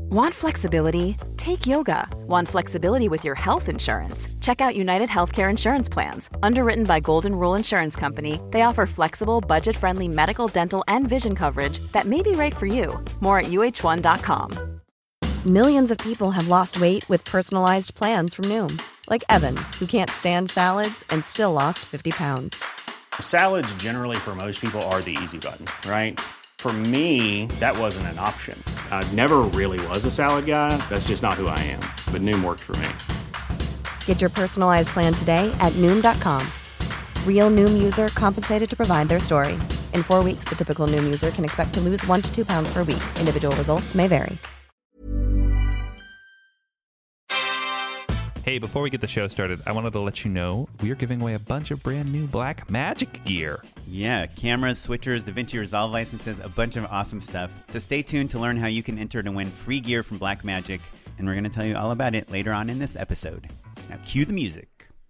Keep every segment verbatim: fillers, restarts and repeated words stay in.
Want flexibility? Take yoga. Want flexibility with your health insurance? Check out United Healthcare Insurance Plans. Underwritten by Golden Rule Insurance Company, they offer flexible, budget-friendly medical, dental, and vision coverage that may be right for you. More at U H one dot com. Millions of people have lost weight with personalized plans from Noom. Like Evan, who can't stand salads and still lost fifty pounds. Salads generally for most people are the easy button, right? For me, that wasn't an option. I never really was a salad guy. That's just not who I am. But Noom worked for me. Get your personalized plan today at Noom dot com. Real Noom user compensated to provide their story. In four weeks, the typical Noom user can expect to lose one to two pounds per week. Individual results may vary. Hey, before we get the show started, I wanted to let you know we are giving away a bunch of brand new Blackmagic gear. Yeah, cameras, switchers, DaVinci Resolve licenses, a bunch of awesome stuff. So stay tuned to learn how you can enter to win free gear from Blackmagic, and we're going to tell you all about it later on in this episode. Now cue the music.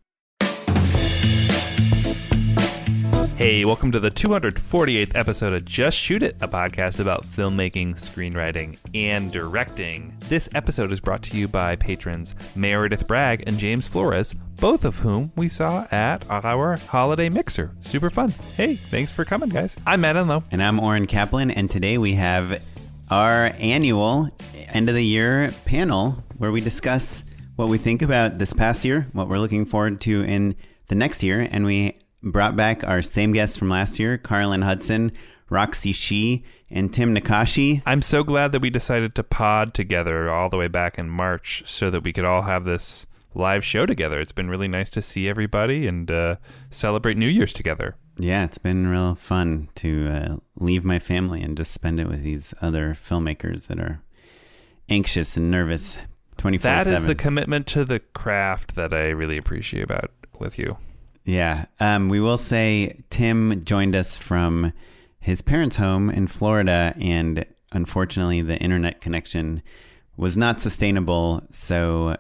Hey, welcome to the two hundred forty-eighth episode of Just Shoot It, a podcast about filmmaking, screenwriting, and directing. This episode is brought to you by patrons Meredith Bragg and James Flores, both of whom we saw at our holiday mixer. Super fun. Hey, thanks for coming, guys. I'm Matt Enlow. And I'm Oren Kaplan, and today we have our annual end of the year panel where we discuss what we think about this past year, what we're looking forward to in the next year, and we brought back our same guests from last year, Carlin Hudson, Roxy Shih, and Tim Nakashi. I'm so glad that we decided to pod together all the way back in March so that we could all have this live show together. It's been really nice to see everybody and uh, celebrate New Year's together. Yeah, it's been real fun to uh, leave my family and just spend it with these other filmmakers that are anxious and nervous twenty-four seven. That is the commitment to the craft that I really appreciate about with you. Yeah. Um, we will say Tim joined us from his parents' home in Florida, and unfortunately the internet connection was not sustainable, so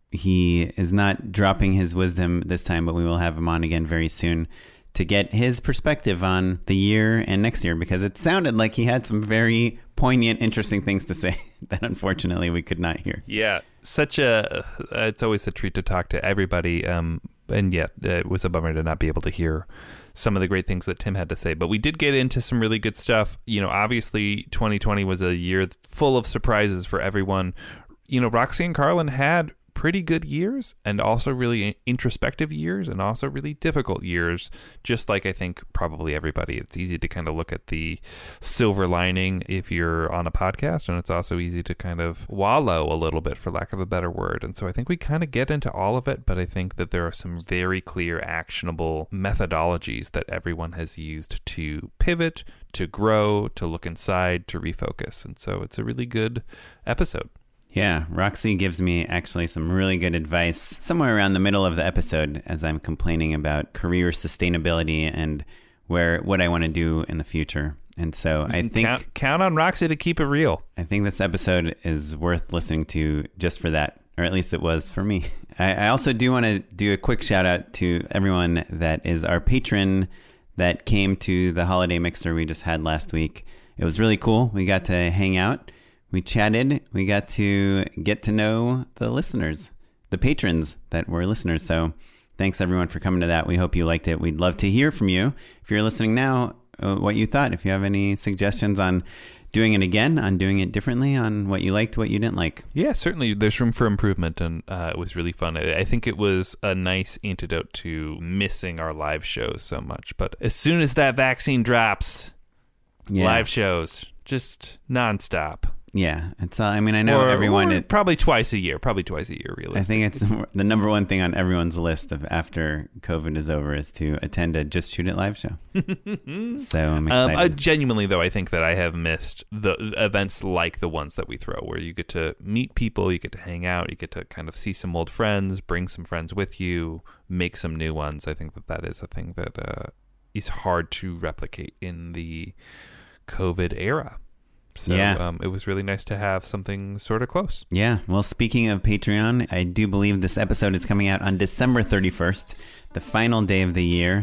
he is not dropping his wisdom this time, but we will have him on again very soon to get his perspective on the year and next year, because it sounded like he had some very poignant, interesting things to say that unfortunately we could not hear. Yeah, such a, it's always a treat to talk to everybody. Um, and yet it was a bummer to not be able to hear some of the great things that Tim had to say. But we did get into some really good stuff. You know, obviously twenty twenty was a year full of surprises for everyone. You know, Roxy and Carlin had pretty good years and also really introspective years and also really difficult years, just like I think probably everybody. It's easy to kind of look at the silver lining if you're on a podcast, and it's also easy to kind of wallow a little bit, for lack of a better word. And so I think we kind of get into all of it, but I think that there are some very clear, actionable methodologies that everyone has used to pivot, to grow, to look inside, to refocus. And so it's a really good episode. Yeah, Roxy gives me actually some really good advice somewhere around the middle of the episode as I'm complaining about career sustainability and where what I want to do in the future. And so I think count, count on Roxy to keep it real. I think this episode is worth listening to just for that, or at least it was for me. I, I also do want to do a quick shout out to everyone that is our patron that came to the holiday mixer we just had last week. It was really cool. We got to hang out. We chatted. We got to get to know the listeners, the patrons that were listeners. So thanks, everyone, for coming to that. We hope you liked it. We'd love to hear from you. If you're listening now, uh, what you thought. If you have any suggestions on doing it again, on doing it differently, on what you liked, what you didn't like. Yeah, certainly. There's room for improvement, and uh, it was really fun. I, I think it was a nice antidote to missing our live shows so much. But as soon as that vaccine drops, yeah. live shows, just nonstop. Yeah, it's. Uh, I mean, I know or, everyone. Or it, probably twice a year. Probably twice a year, really. I think it's the number one thing on everyone's list of after COVID is over is to attend a Just Shoot It live show. So I'm excited. Um, uh, genuinely, though, I think that I have missed the events like the ones that we throw, where you get to meet people, you get to hang out, you get to kind of see some old friends, bring some friends with you, make some new ones. I think that that is a thing that uh, is hard to replicate in the COVID era. So yeah. um, it was really nice to have something sort of close. Yeah. Well, speaking of Patreon, I do believe this episode is coming out on December thirty-first, the final day of the year.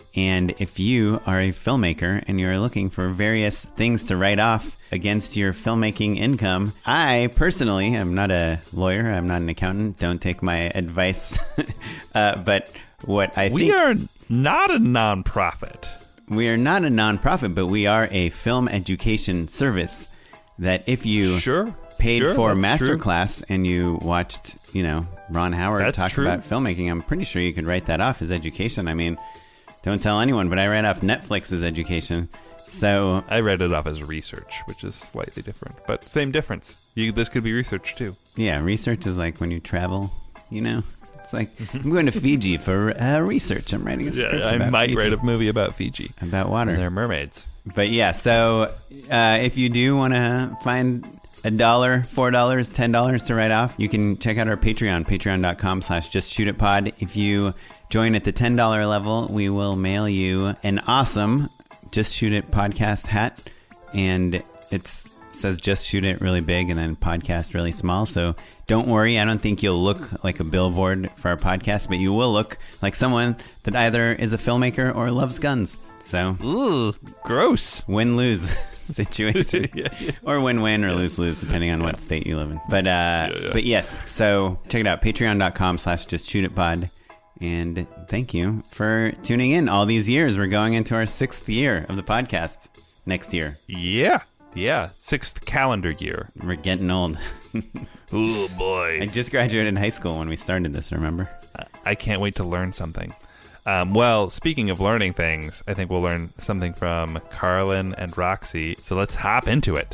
And if you are a filmmaker and you're looking for various things to write off against your filmmaking income, I personally am not a lawyer. I'm not an accountant. Don't take my advice. uh, but what I we think... are not a nonprofit. We are not a nonprofit, but we are a film education service that if you Sure. paid Sure, for a that's true. masterclass and you watched, you know, Ron Howard That's talk true. about filmmaking, I'm pretty sure you could write that off as education. I mean, don't tell anyone, but I write off Netflix as education. So I read it off as research, which is slightly different, but same difference. You, this could be research too. yeah, research is like when you travel, you know, it's like I'm going to Fiji for uh, research. I'm writing a script Yeah, I about might Fiji, write a movie about Fiji about water. and their mermaids. But yeah, so uh, if you do want to find a dollar, four dollars, ten dollars to write off, you can check out our Patreon, patreon.com slash just shoot it pod. If you join at the ten dollars level, we will mail you an awesome Just Shoot It podcast hat. And it says Just Shoot It really big and then podcast really small. So don't worry, I don't think you'll look like a billboard for our podcast, but you will look like someone that either is a filmmaker or loves guns. So Ooh, gross. win-lose situation. Yeah, yeah. Or win-win or lose-lose, depending on what state you live in. But uh, Yeah, yeah. but yes, so check it out, patreon.com slash just shoot it pod. And thank you for tuning in all these years. We're going into our sixth year of the podcast next year. Yeah. Yeah. Sixth calendar year. We're getting old. Oh, I boy. just graduated high school when we started this, remember? I can't wait to learn something. Um, well, speaking of learning things, I think we'll learn something from Carlin and Roxy. So let's hop into it.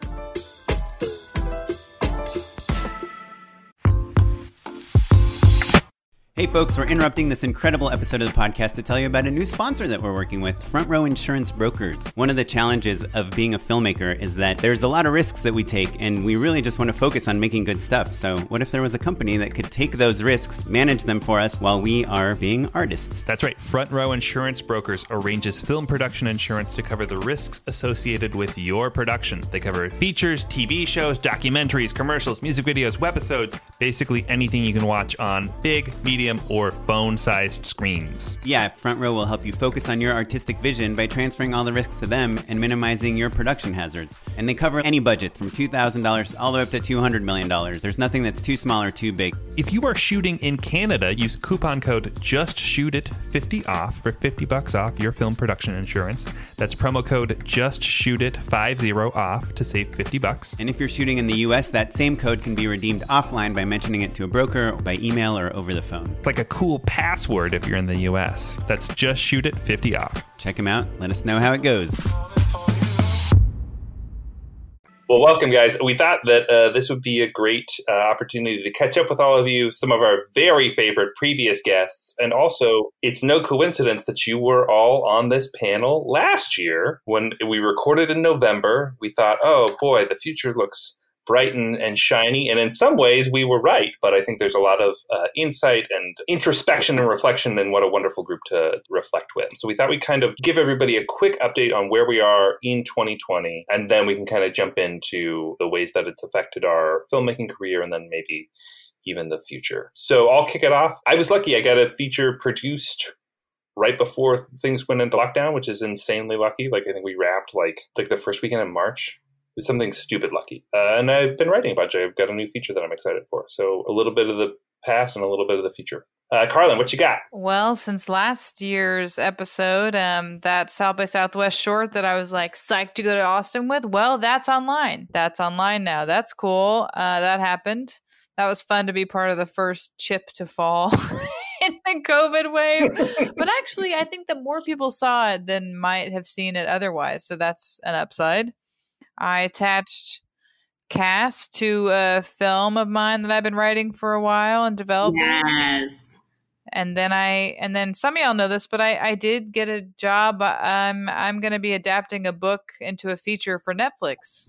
Hey folks, we're interrupting this incredible episode of the podcast to tell you about a new sponsor that we're working with, Front Row Insurance Brokers. One of the challenges of being a filmmaker is that there's a lot of risks that we take, and we really just want to focus on making good stuff. So what if there was a company that could take those risks, manage them for us, while we are being artists? That's right. Front Row Insurance Brokers arranges film production insurance to cover the risks associated with your production. They cover features, T V shows, documentaries, commercials, music videos, webisodes, basically anything you can watch on big, medium, or phone-sized screens. Yeah, Front Row will help you focus on your artistic vision by transferring all the risks to them and minimizing your production hazards. And they cover any budget from two thousand dollars all the way up to two hundred million dollars. There's nothing that's too small or too big. If you are shooting in Canada, use coupon code JUSTSHOOTIT fifty off for fifty bucks off your film production insurance. That's promo code JUSTSHOOTIT fifty off to save fifty bucks. And if you're shooting in the U S, that same code can be redeemed offline by mentioning it to a broker, by email, or over the phone. It's like a cool password if you're in the U S. That's JUSTSHOOTIT fifty off. Check them out. Let us know how it goes. Well, welcome, guys. We thought that uh, this would be a great uh, opportunity to catch up with all of you, some of our very favorite previous guests. And also, it's no coincidence that you were all on this panel last year when we recorded in November. We thought, oh, boy, the future looks bright and, and shiny. And in some ways, we were right. But I think there's a lot of uh, insight and introspection and reflection, and what a wonderful group to reflect with. So we thought we'd kind of give everybody a quick update on where we are in twenty twenty. And then we can kind of jump into the ways that it's affected our filmmaking career, and then maybe even the future. So I'll kick it off. I was lucky. I got a feature produced right before things went into lockdown, which is insanely lucky. Like, I think we wrapped like like the first weekend in March. It was something stupid lucky. Uh, and I've been writing a bunch. I've got a new feature that I'm excited for. So a little bit of the past and a little bit of the future. Uh, Carlin, what you got? Well, since last year's episode, um, that South by Southwest short that I was like psyched to go to Austin with, well, that's online. That's online now. That's cool. Uh, that happened. That was fun to be part of the first chip to fall in the COVID wave. But actually, I think that more people saw it than might have seen it otherwise. So that's an upside. I attached Cast to a film of mine that I've been writing for a while and developing. Yes. And then I, and then some of y'all know this, but I, I did get a job. I'm, I'm going to be adapting a book into a feature for Netflix.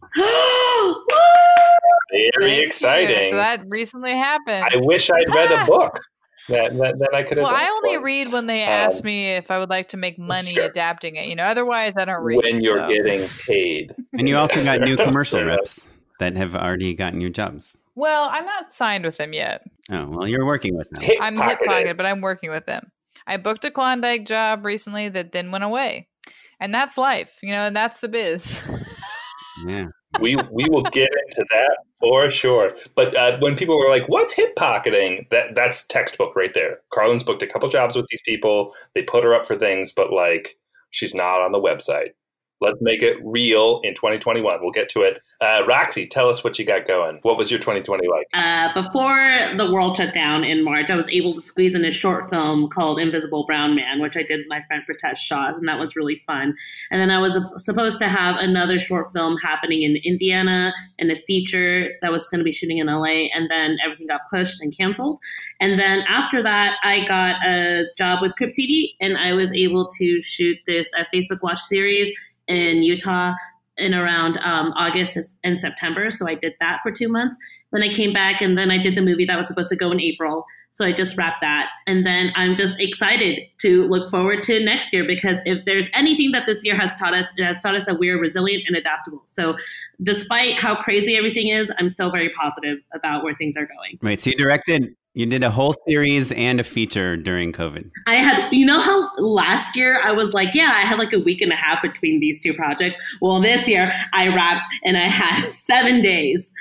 Very Thank exciting. you. So that recently happened. I wish I'd read a book that, that, that I could have Well, I only one. read when they Um, ask me if I would like to make money sure. adapting it. You know, otherwise I don't read. when you're so. getting paid. And you also got new commercial Fair enough. reps that have already gotten you jobs. Well, I'm not signed with them yet. Oh, well, you're working with them. Hip I'm hip pocketed. pocket, but I'm working with them. I booked a Klondike job recently that then went away. And that's life, you know, and that's the biz. Yeah. We we will get into that for sure. But uh, when people were like, what's hip pocketing? That that's textbook right there. Carlin's booked a couple jobs with these people. They put her up for things, but like she's not on the website. Let's make it real in twenty twenty-one. We'll get to it. Uh, Roxy, tell us what you got going. What was your twenty twenty like? Uh, before the world shut down in March, I was able to squeeze in a short film called Invisible Brown Man, which I did with my friend Pritesh Shah, and that was really fun. And then I was uh, supposed to have another short film happening in Indiana and a feature that was going to be shooting in L A, and then everything got pushed and canceled. And then after that, I got a job with Crypt T V, and I was able to shoot this uh, Facebook Watch series in Utah in around um, August and September. So I did that for two months. Then I came back and then I did the movie that was supposed to go in April. So I just wrapped that. And then I'm just excited to look forward to next year, because if there's anything that this year has taught us, it has taught us that we are resilient and adaptable. So despite how crazy everything is, I'm still very positive about where things are going. Wait, so you directed, you did a whole series and a feature during COVID. I had, you know how last year I was like, yeah, I had like a week and a half between these two projects. Well, this year I wrapped and I had seven days.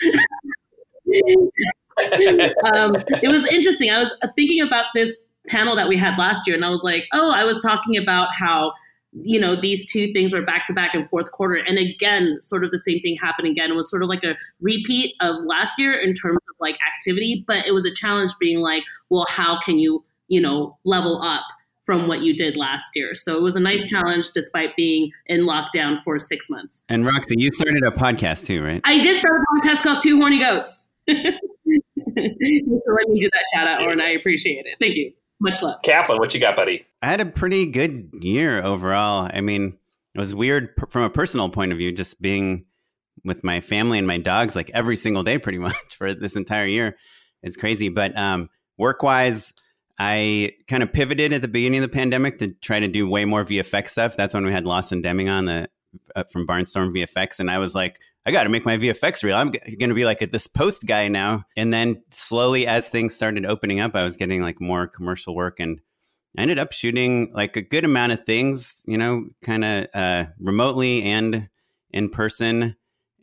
um, it was interesting. I was thinking about this panel that we had last year, and I was like, oh, I was talking about how, you know, these two things were back to back in fourth quarter. And again, sort of the same thing happened again. It was sort of like a repeat of last year in terms of like activity, but it was a challenge being like, well, how can you, you know, level up from what you did last year? So it was a nice challenge despite being in lockdown for six months. And Roxy, you started a podcast too, right? I did start a podcast called Two Horny Goats. So let me do that shout out, Oren. I appreciate it. Thank you. Much love. Kaplan, what you got, buddy? I had a pretty good year overall. I mean, it was weird p- from a personal point of view, just being with my family and my dogs like every single day pretty much for this entire year. It's crazy. But um, work-wise, I kind of pivoted at the beginning of the pandemic to try to do way more V F X stuff. That's when we had Lawson Deming on the uh, from Barnstorm V F X. And I was like, I got to make my V F X reel. I'm g- going to be like a, this post guy now. And then slowly as things started opening up, I was getting like more commercial work, and I ended up shooting like a good amount of things, you know, kind of uh, remotely and in person,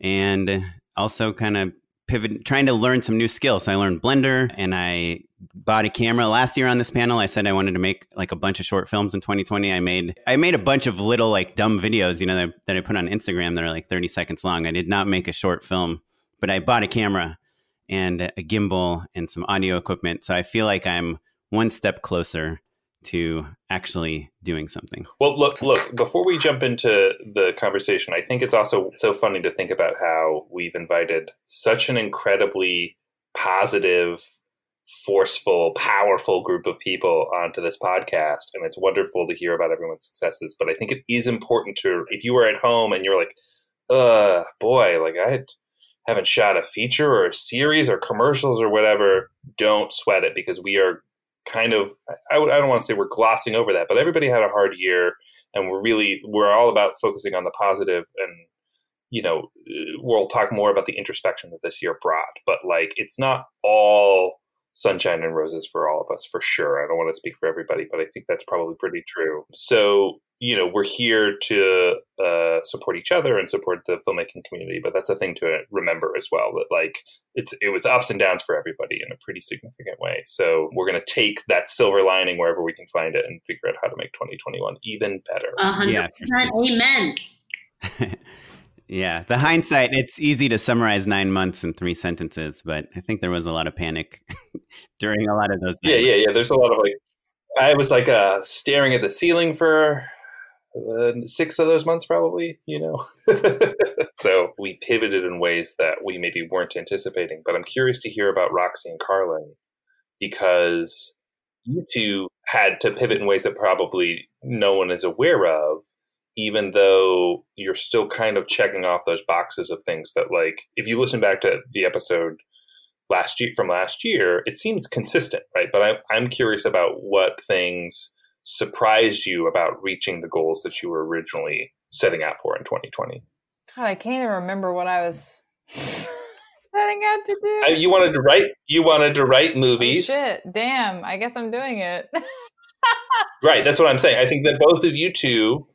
and also kind of pivot, trying to learn some new skills. So I learned Blender, and I bought a camera. Last year on this panel, I said I wanted to make like a bunch of short films in twenty twenty. I made I made a bunch of little like dumb videos, you know, that, that I put on Instagram that are like thirty seconds long. I did not make a short film, but I bought a camera and a gimbal and some audio equipment. So I feel like I'm one step closer to actually doing something. Well, look, look, before we jump into the conversation, I think it's also so funny to think about how we've invited such an incredibly positive, forceful, powerful group of people onto this podcast. And it's wonderful to hear about everyone's successes. But I think it is important to, if you were at home and you're like, uh, boy, like I haven't shot a feature or a series or commercials or whatever, don't sweat it, because we are kind of, I, would, I don't want to say we're glossing over that, but everybody had a hard year, and we're really, we're all about focusing on the positive. And, you know, we'll talk more about the introspection that this year brought, but like, it's not all sunshine and roses for all of us, for sure. I don't want to speak for everybody, but I think that's probably pretty true. So, you know, we're here to uh, support each other and support the filmmaking community, but that's a thing to remember as well, that like it's it was ups and downs for everybody in a pretty significant way. So we're going to take that silver lining wherever we can find it and figure out how to make twenty twenty-one even better. one hundred percent. Yeah. Amen. Yeah, the hindsight, it's easy to summarize nine months in three sentences, but I think there was a lot of panic during a lot of those Yeah, times. yeah, yeah. There's a lot of like, I was like uh, staring at the ceiling for uh, six of those months probably, you know. So we pivoted in ways that we maybe weren't anticipating. But I'm curious to hear about Roxy and Carlin, because you two had to pivot in ways that probably no one is aware of, even though you're still kind of checking off those boxes of things that, like, if you listen back to the episode last year from last year, it seems consistent, right? But I, I'm curious about what things surprised you about reaching the goals that you were originally setting out for in twenty twenty. God, I can't even remember what I was setting out to do. Uh, you wanted to write. You wanted to write movies. Oh, shit, damn! I guess I'm doing it. Right, that's what I'm saying. I think that both of you two,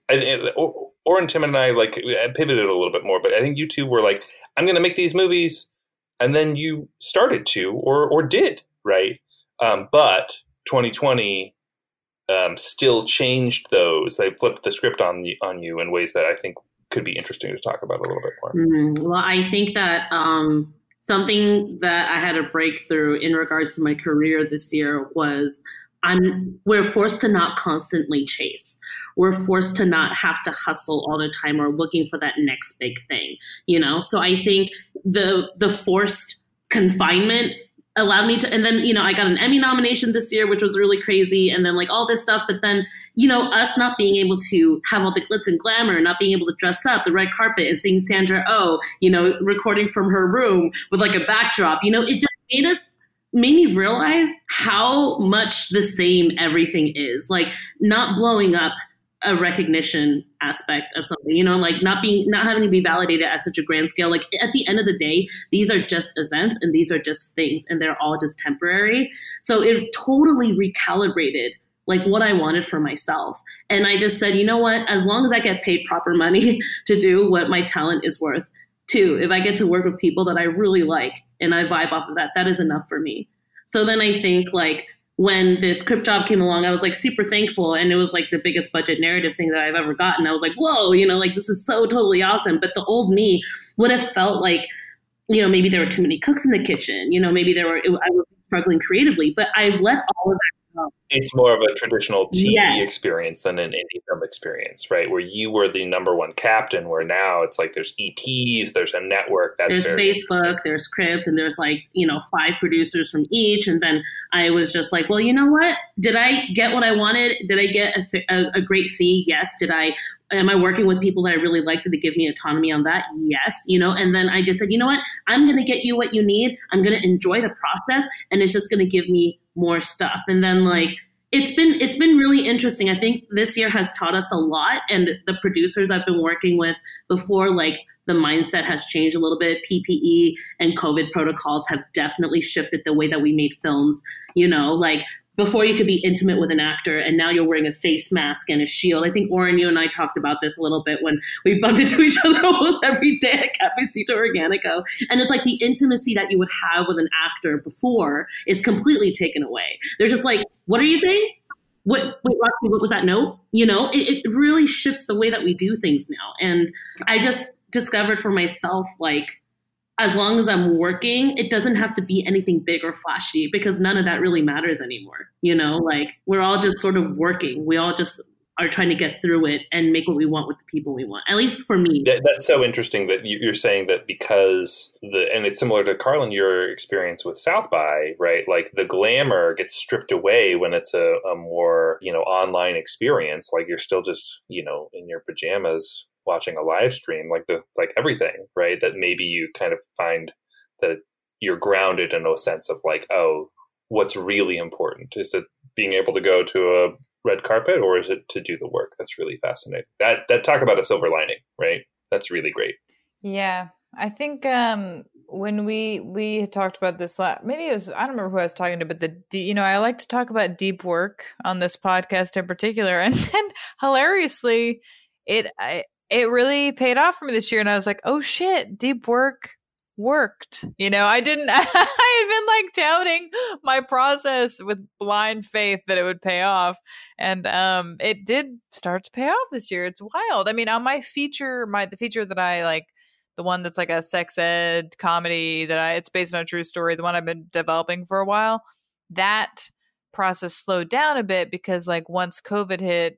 Oren, Tim, and I, like pivoted a little bit more, but I think you two were like, "I'm going to make these movies," and then you started to, or or did, right? Um, but twenty twenty um, still changed those. They flipped the script on on you in ways that I think could be interesting to talk about a little bit more. Mm, well, I think that um, something that I had a breakthrough in regards to my career this year was. I'm, we're forced to not constantly chase. We're forced to not have to hustle all the time or looking for that next big thing, you know? So I think the the forced confinement allowed me to, and then, you know, I got an Emmy nomination this year, which was really crazy. And then like all this stuff, but then, you know, us not being able to have all the glitz and glamour, not being able to dress up, the red carpet and seeing Sandra Oh, you know, recording from her room with like a backdrop, you know, it just made us, made me realize how much the same everything is. Like not blowing up a recognition aspect of something, you know, like not being, not having to be validated at such a grand scale. Like at the end of the day, these are just events and these are just things and they're all just temporary. So it totally recalibrated like what I wanted for myself. And I just said, you know what, as long as I get paid proper money to do what my talent is worth, too, if I get to work with people that I really like and I vibe off of that, that is enough for me. So then I think like when this script job came along, I was like super thankful. And it was like the biggest budget narrative thing that I've ever gotten. I was like, whoa, you know, like this is so totally awesome. But the old me would have felt like, you know, maybe there were too many cooks in the kitchen. You know, maybe there were, I was struggling creatively, but I've let all of that go. It's more of a traditional T V Yes. experience than an indie film experience, right? Where you were the number one captain, where now it's like there's E Ps, there's a network. That's There's very Facebook, there's Crypt, and there's like, you know, five producers from each. And then I was just like, well, you know what? Did I get what I wanted? Did I get a, a, a great fee? Yes. Did I, am I working with people that I really like? Did they give me autonomy on that? Yes. You know, and then I just said, you know what? I'm going to get you what you need. I'm going to enjoy the process and it's just going to give me more stuff. And then like, It's been it's been really interesting. I think this year has taught us a lot, and the producers I've been working with before, like the mindset has changed a little bit. P P E and COVID protocols have definitely shifted the way that we made films. You know, like before you could be intimate with an actor, and now you're wearing a face mask and a shield. I think Oren, you and I talked about this a little bit when we bumped into each other almost every day at Cafecito Organico. And it's like the intimacy that you would have with an actor before is completely taken away. They're just like, what are you saying? What, wait, Roxy, what was that note? You know, it, it really shifts the way that we do things now. And I just discovered for myself, like, as long as I'm working, it doesn't have to be anything big or flashy because none of that really matters anymore. You know, like we're all just sort of working. We all just are trying to get through it and make what we want with the people we want. At least for me. That, that's so interesting that you're saying that because the, and it's similar to Carlin, your experience with South by, right? Like the glamour gets stripped away when it's a, a more, you know, online experience. Like you're still just, you know, in your pajamas watching a live stream, like the like everything, right? That maybe you kind of find that you're grounded in a sense of like, oh, what's really important? Is it being able to go to a red carpet, or is it to do the work? That's really fascinating. That that talk about a silver lining, right? That's really great. Yeah, I think um, when we we had talked about this, last, maybe it was, I don't remember who I was talking to, but the you know I like to talk about deep work on this podcast in particular, and then hilariously, it I, it really paid off for me this year, and I was like, oh shit, deep work worked. You know, I didn't, I had been like doubting my process with blind faith that it would pay off. And um, it did start to pay off this year. It's wild. I mean, on my feature, my, the feature that I like, the one that's like a sex ed comedy that I, it's based on a true story, the one I've been developing for a while, that process slowed down a bit because like once COVID hit,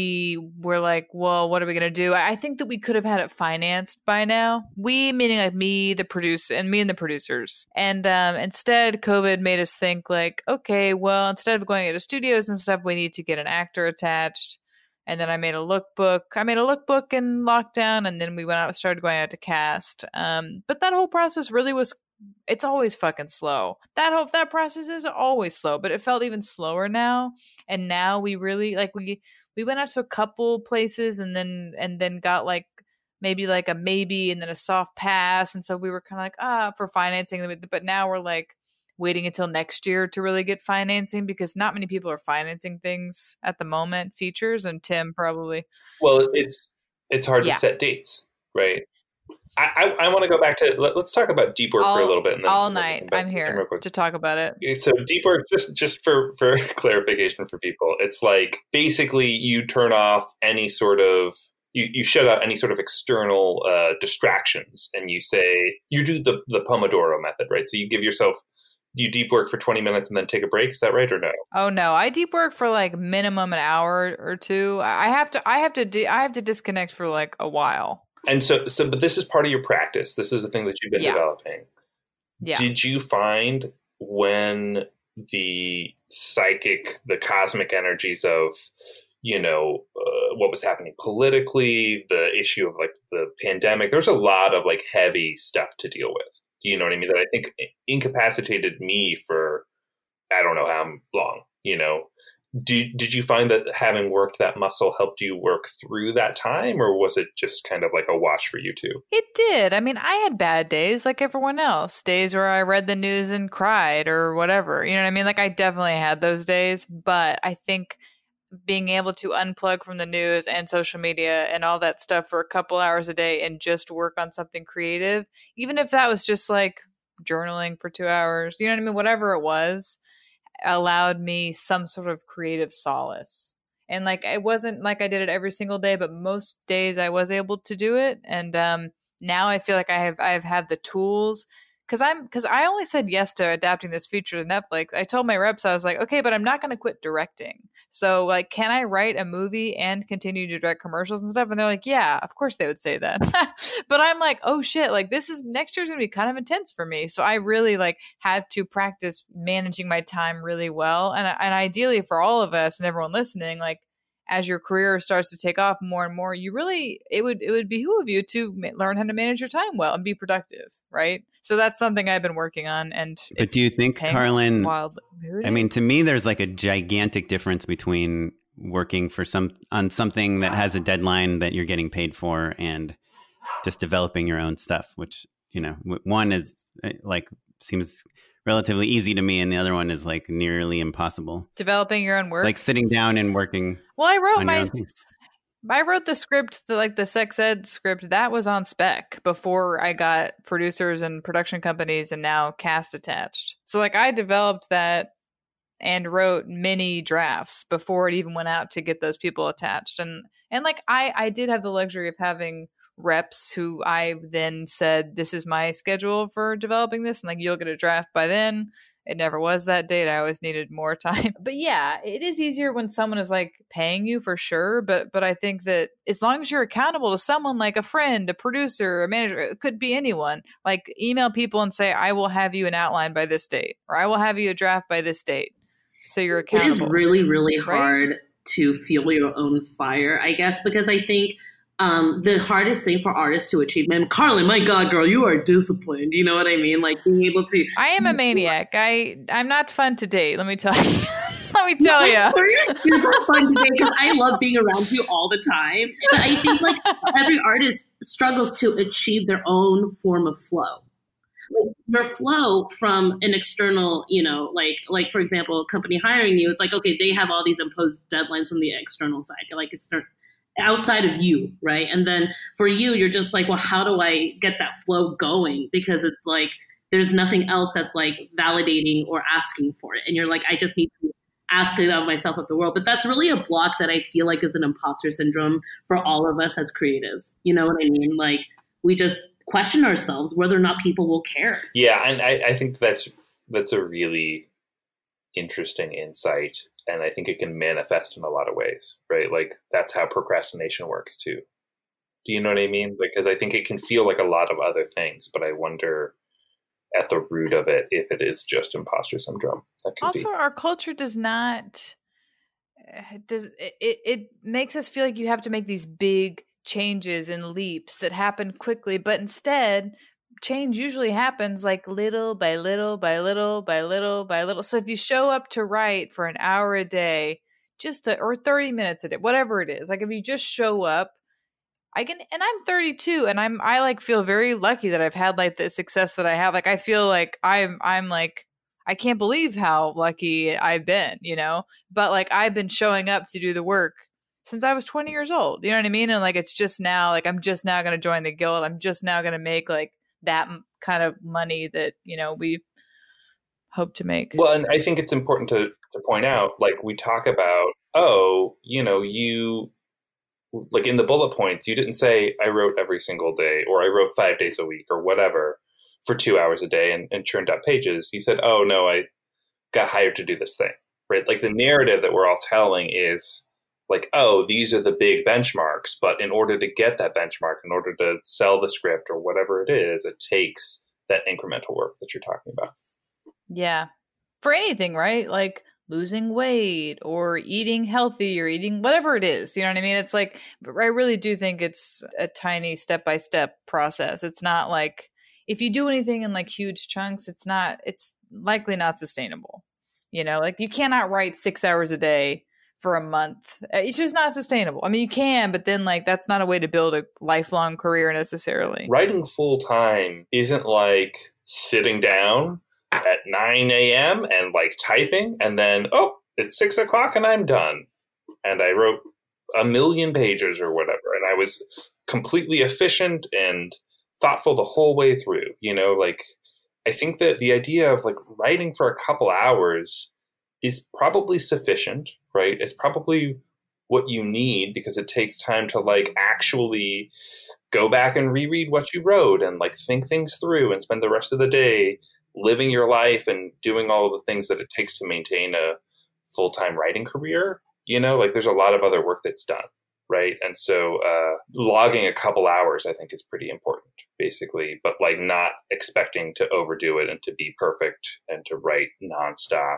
we were like, well, what are we going to do? I think that we could have had it financed by now. We, meaning like me, the producer, and me and the producers. And um, instead, COVID made us think like, okay, well, instead of going into studios and stuff, we need to get an actor attached. And then I made a lookbook. I made a lookbook in lockdown, and then we went out, started going out to cast. Um, but that whole process really was, it's always fucking slow. That whole, that process is always slow, but it felt even slower now. And now we really like, we, we went out to a couple places and then, and then got like maybe like a maybe and then a soft pass. And so we were kind of like, ah, for financing. But now we're like, waiting until next year to really get financing because not many people are financing things at the moment, features, and Tim probably. Well, it's it's hard Yeah. to set dates, right? I, I, I want to go back to let, let's talk about deep work all, for a little bit. And then, all and then we night. can back I'm to Tim real here quick. to talk about it. So deep work, just just for for clarification for people, it's like basically you turn off any sort of you, you shut out any sort of external uh, distractions, and you say you do the the Pomodoro method, right? So you give yourself you deep work for twenty minutes and then take a break. Is that right or no? Oh no, I deep work for like minimum an hour or two. I have to I have to de- I have to disconnect for like a while. And so so but this is part of your practice. This is the thing that you've been Yeah. developing. Yeah. Did you find when the psychic, the cosmic energies of, you know, uh, what was happening politically, the issue of like the pandemic, there's a lot of like heavy stuff to deal with. You know what I mean? That I think incapacitated me for, I don't know how long, you know. Did, did you find that having worked that muscle helped you work through that time, or was it just kind of like a wash for you too? It did. I mean, I had bad days like everyone else. Days where I read the news and cried or whatever. You know what I mean? Like I definitely had those days, but I think being able to unplug from the news and social media and all that stuff for a couple hours a day and just work on something creative, even if that was just like journaling for two hours, you know what I mean? Whatever it was, allowed me some sort of creative solace. And like it wasn't like I did it every single day, but most days I was able to do it. And um, now I feel like I have I have had the tools because I'm because I only said yes to adapting this feature to Netflix. I told my reps I was like, okay, but I'm not going to quit directing. So like, can I write a movie and continue to direct commercials and stuff? And they're like, yeah, of course they would say that. But I'm like, oh shit, like this is next year's gonna be kind of intense for me. So I really like had to practice managing my time really well. And and ideally for all of us and everyone listening, like as your career starts to take off more and more, you really it would it would behoove you to ma- learn how to manage your time well and be productive, right? So that's something I've been working on. And But do you think, Carlin? Wild, I mean, to me, there's like a gigantic difference between working for some on something that has a deadline that you're getting paid for and just developing your own stuff, which, you know, one is like seems relatively easy to me and the other one is like nearly impossible. Developing your own work, like sitting down and working. Well, I wrote on my your own thing. I wrote the script, the, like the sex ed script, that was on spec before I got producers and production companies and now cast attached. So like I developed that and wrote many drafts before it even went out to get those people attached. And and like I, I did have the luxury of having reps who I then said, this is my schedule for developing this. And like, you'll get a draft by then. It never was that date. I always needed more time. But yeah, it is easier when someone is like paying you for sure. But but I think that as long as you're accountable to someone like a friend, a producer, a manager, it could be anyone, like email people and say, I will have you an outline by this date, or I will have you a draft by this date. So you're accountable. It is really, really right? hard to fuel your own fire, I guess, because I think Um, the hardest thing for artists to achieve, man, Carlin, my God, girl, you are disciplined. You know what I mean? Like being able to. I am a maniac. I I'm not fun to date. Let me tell you. Let me tell you. You're super fun today because I love being around you all the time. But I think like every artist struggles to achieve their own form of flow. Like your flow from an external, you know, like like for example, a company hiring you, it's like, okay, they have all these imposed deadlines from the external side. Like it's not outside of you, right? And then for you, you're just like, well, how do I get that flow going? Because it's like there's nothing else that's like validating or asking for it. And you're like, I just need to ask it of myself, of the world. But that's really a block that I feel like is an imposter syndrome for all of us as creatives. You know what I mean? Like we just question ourselves whether or not people will care. Yeah, and I, I think that's that's a really interesting insight. And I think it can manifest in a lot of ways, right? Like that's how procrastination works too. Do you know what I mean? Because I think it can feel like a lot of other things, but I wonder at the root of it if it is just imposter syndrome. That could Also, be. our culture does not does it, it makes us feel like you have to make these big changes and leaps that happen quickly, but instead change usually happens like little by little by little by little by little. So if you show up to write for an hour a day, just to, or thirty minutes a day, whatever it is, like if you just show up, I can, and I'm thirty-two and I'm, I like feel very lucky that I've had like the success that I have. Like I feel like I'm, I'm like, I can't believe how lucky I've been, you know, but like I've been showing up to do the work since I was twenty years old. You know what I mean? And like, it's just now, like, I'm just now going to join the guild. I'm just now going to make like that m- kind of money that, you know, we hope to make. Well, and I think it's important to, to point out, like we talk about, oh, you know, you, like in the bullet points, you didn't say I wrote every single day or I wrote five days a week or whatever for two hours a day and, and churned out pages. You said, oh no, I got hired to do this thing, right? Like the narrative that we're all telling is like, oh, these are the big benchmarks, but in order to get that benchmark, in order to sell the script or whatever it is, it takes that incremental work that you're talking about. Yeah. For anything, right? Like losing weight or eating healthy or eating whatever it is. You know what I mean? It's like, I really do think it's a tiny step-by-step process. It's not like, if you do anything in like huge chunks, it's not, it's likely not sustainable. You know, like you cannot write six hours a day for a month. It's just not sustainable. I mean, you can, but then like, that's not a way to build a lifelong career necessarily. Writing full time isn't like sitting down at nine a.m. and like typing and then, oh, it's six o'clock and I'm done. And I wrote a million pages or whatever. And I was completely efficient and thoughtful the whole way through. You know, like I think that the idea of like writing for a couple hours is probably sufficient, right? It's probably what you need because it takes time to like actually go back and reread what you wrote and like think things through and spend the rest of the day living your life and doing all of the things that it takes to maintain a full-time writing career. You know, like there's a lot of other work that's done, right? And so uh, logging a couple hours, I think, is pretty important, basically, but like not expecting to overdo it and to be perfect and to write nonstop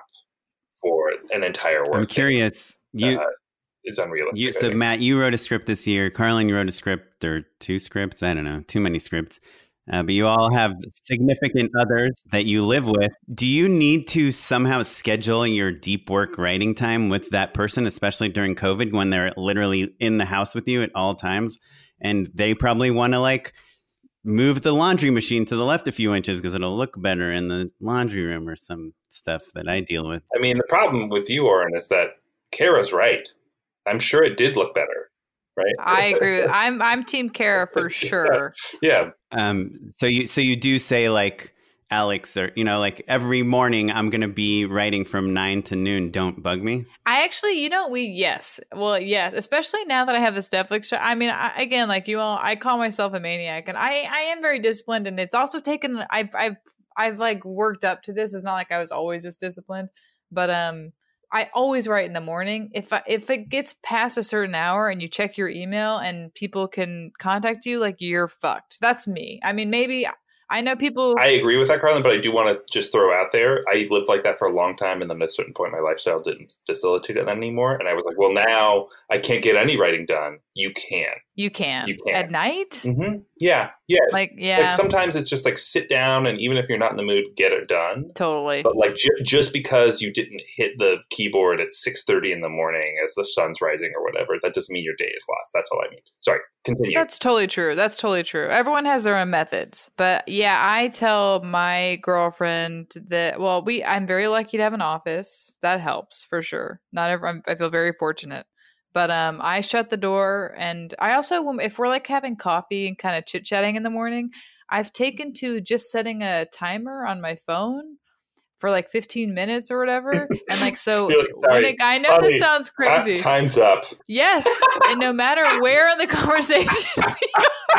for an entire work. I'm curious. Day, you uh, is unrealistic. You, so Matt, you wrote a script this year. Carlin, you wrote a script or two scripts. I don't know, too many scripts. Uh, but you all have significant others that you live with. Do you need to somehow schedule your deep work writing time with that person, especially during COVID when they're literally in the house with you at all times? And they probably want to like move the laundry machine to the left a few inches because it'll look better in the laundry room or some stuff that I deal with. I mean, the problem with you, Oren, is that Kara's right. I'm sure it did look better. Right. I agree. With, I'm I'm Team Kara for sure. Yeah. yeah. Um. So you so you do say like Alex, or you know, like every morning I'm gonna be writing from nine to noon. Don't bug me. I actually, you know, we yes, well, yes, especially now that I have this Netflix show. I mean, I, again, like you all, I call myself a maniac, and I I am very disciplined, and it's also taken. I've I've I've like worked up to this. It's not like I was always this disciplined, but um. I always write in the morning. If I, if it gets past a certain hour and you check your email and people can contact you, like you're fucked. That's me. I mean, maybe I know people. I agree with that, Carlin, but I do want to just throw out there. I lived like that for a long time, and then at a certain point, my lifestyle didn't facilitate it anymore. And I was like, well, now I can't get any writing done. You can. You can. You can. At night? Mm-hmm. Yeah. Yeah. Like, yeah. Like sometimes it's just like sit down and even if you're not in the mood, get it done. Totally. But like ju- just because you didn't hit the keyboard at six thirty in the morning as the sun's rising or whatever, that doesn't mean your day is lost. That's all I mean. Sorry. Continue. That's totally true. That's totally true. Everyone has their own methods. But yeah, I tell my girlfriend that, well, we, I'm very lucky to have an office. That helps for sure. Not everyone, I feel very fortunate. But um, I shut the door, and I also, if we're like having coffee and kind of chit chatting in the morning, I've taken to just setting a timer on my phone for like fifteen minutes or whatever, and like so. Like, when it, I know Honey, this sounds crazy. Time's up. Yes, and no matter where in the conversation we are,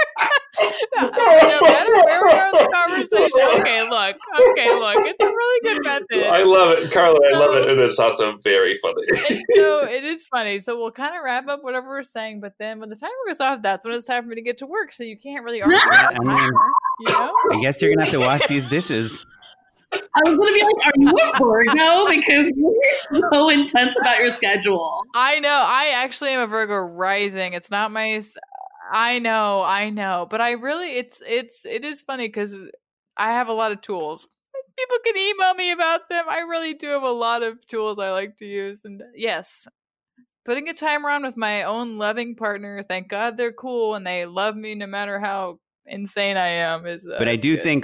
no matter where we are in the conversation. Okay, look. Okay, look. It's a really good method. I love it, Carla. So, I love it, and it's also very funny. And so it is funny. So we'll kind of wrap up whatever we're saying, but then when the timer goes off, that's when it's time for me to get to work. So you can't really argue about the timer. You know? I guess you're gonna have to wash these dishes. I was going to be like, are you a Virgo? Because you're so intense about your schedule. I know. I actually am a Virgo rising. It's not my... I know. I know. But I really... It's, it's, it is funny because I have a lot of tools. People can email me about them. I really do have a lot of tools I like to use. And yes, putting a timer on with my own loving partner. Thank God they're cool and they love me no matter how insane I am. Is uh, But I do good. think...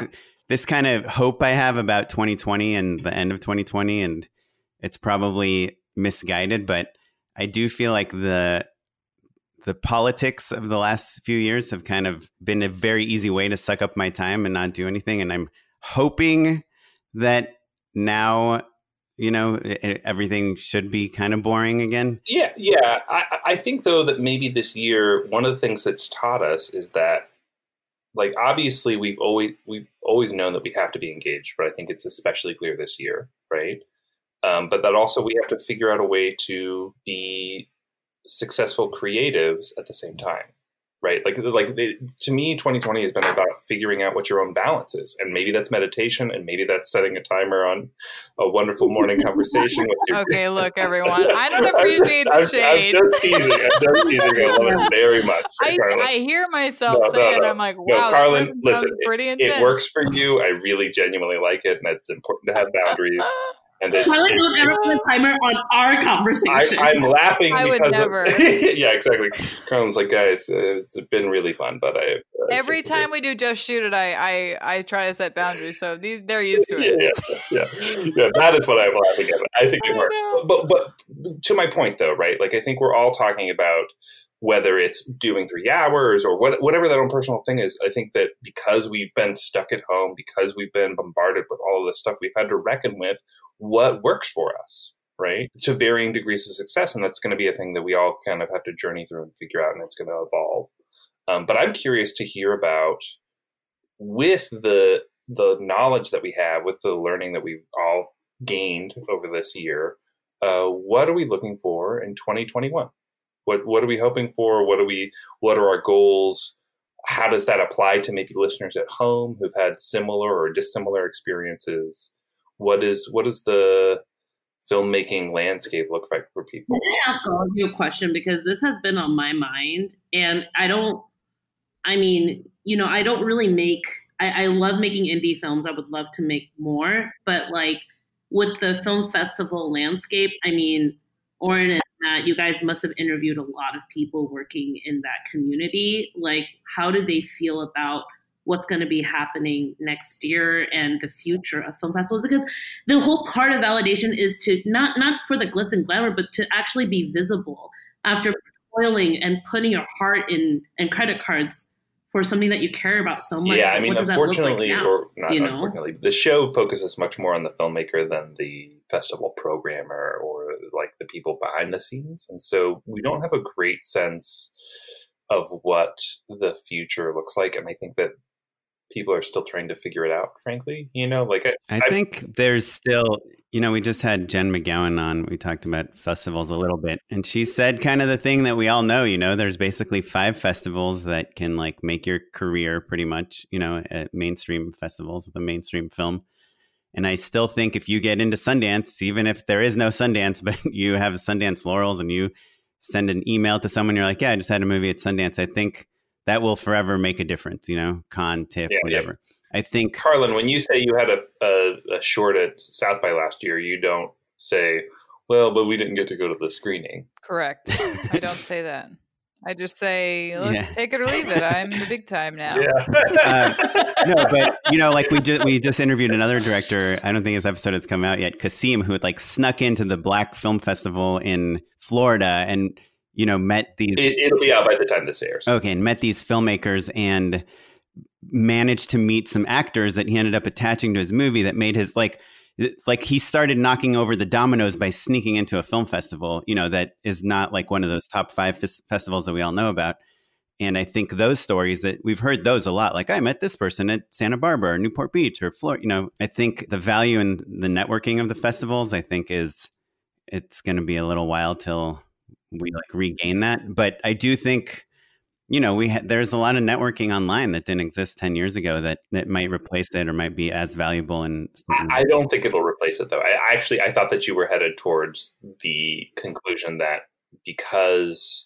this kind of hope I have about twenty twenty and the end of twenty twenty, and it's probably misguided, but I do feel like the the politics of the last few years have kind of been a very easy way to suck up my time and not do anything. And I'm hoping that now, you know, it, everything should be kind of boring again. Yeah, yeah. I, I think, though, that maybe this year, one of the things that's taught us is that, like, obviously we've always we've always known that we have to be engaged, but I think it's especially clear this year, right? Um, but that also we have to figure out a way to be successful creatives at the same time, right? Like, like they, to me, twenty twenty has been about figuring out what your own balance is, and maybe that's meditation, and maybe that's setting a timer on a wonderful morning conversation with your. Okay, look, everyone, I don't appreciate the I'm, shade. I'm just teasing. I'm just teasing. I love it very much. I, Carlin. I hear myself No, no, saying, no. I'm like, No, wow, Carlin, that person listen, sounds pretty intense. It works for you. I really genuinely like it, and it's important to have boundaries. And it's, Probably it's, don't ever put a timer on our conversation. I, I'm laughing I would because never. Of, yeah, exactly. Carlin's like, guys, uh, it's been really fun, but I uh, Every time we do Just Shoot It, I, I, I try to set boundaries, so these they're used to it. Yeah, yeah, yeah, yeah. That is what I'm laughing at. I think it works. But, but to my point, though, right? Like, I think we're all talking about whether it's doing three hours or what, whatever that own personal thing is. I think that because we've been stuck at home, because we've been bombarded with all of this stuff, we've had to reckon with what works for us, right? To varying degrees of success. And that's going to be a thing that we all kind of have to journey through and figure out, and it's going to evolve. Um, but I'm curious to hear about, with the the knowledge that we have, with the learning that we've all gained over this year, uh, what are we looking for in twenty twenty-one? What what are we hoping for? What are we? What are our goals? How does that apply to maybe listeners at home who've had similar or dissimilar experiences? What is what does the filmmaking landscape look like for people? Can I ask all of you a question, because this has been on my mind, and I don't. I mean, you know, I don't really make. I, I love making indie films. I would love to make more, but like with the film festival landscape, I mean, Oren and Matt, you guys must have interviewed a lot of people working in that community. Like, how do they feel about what's going to be happening next year and the future of film festivals? Because the whole part of validation is to not not for the glitz and glamour, but to actually be visible after toiling and putting your heart in and credit cards for something that you care about so much. Yeah, I mean, what does that look like unfortunately, now, or not you know? unfortunately, the show focuses much more on the filmmaker than the festival programmer or like the people behind the scenes. And so we don't have a great sense of what the future looks like. And I think that people are still trying to figure it out, frankly. You know, like I, I think there's still, you know, we just had Jen McGowan on. We talked about festivals a little bit, and she said kind of the thing that we all know, you know, there's basically five festivals that can like make your career pretty much, you know, at mainstream festivals with a mainstream film. And I still think if you get into Sundance, even if there is no Sundance, but you have Sundance laurels and you send an email to someone, you're like, yeah, I just had a movie at Sundance. I think that will forever make a difference, you know, con, TIFF, Yeah, whatever. I think, Carlin, when you say you had a, a, a short at South by last year, you don't say, well, but we didn't get to go to the screening. Correct. I don't say that. I just say, look, Yeah. take it or leave it. I'm the big time now. uh, no, but you know, like we just we just interviewed another director. I don't think his episode has come out yet. Kasim, who had like snuck into the Black Film Festival in Florida, and you know, met these. It, it'll be out by the time this airs. Okay, and met these filmmakers and managed to meet some actors that he ended up attaching to his movie that made his like. Like he started knocking over the dominoes by sneaking into a film festival, you know, that is not like one of those top five f- festivals that we all know about. And I think those stories that we've heard those a lot, like I met this person at Santa Barbara or Newport Beach or Florida, you know, I think the value in the networking of the festivals, I think is it's going to be a little while till we like regain that. But I do think, you know, we ha- there's a lot of networking online that didn't exist ten years ago that, that might replace it or might be as valuable. And I, I don't think it'll replace it, though. I I actually I thought that you were headed towards the conclusion that because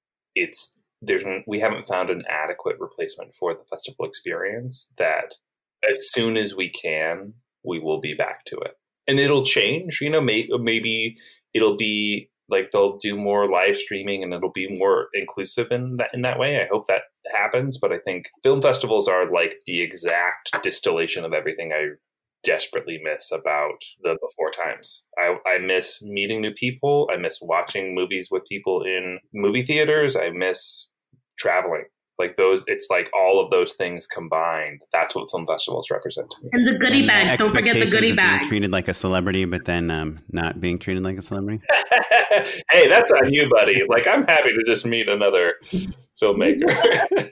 it's there's we haven't found an adequate replacement for the festival experience, that as soon as we can, we will be back to it, and it'll change. You know, may, maybe it'll be like they'll do more live streaming and it'll be more inclusive in that in that way. I hope that happens. But I think film festivals are like the exact distillation of everything I desperately miss about the before times. I, I miss meeting new people. I miss watching movies with people in movie theaters. I miss traveling. Like those, it's like all of those things combined. That's what film festivals represent. And the goodie And bags. Don't forget the expectations goodie of being bags. treated like a celebrity, but then um, not being treated like a celebrity. Hey, that's on you, buddy. Like, I'm happy to just meet another filmmaker.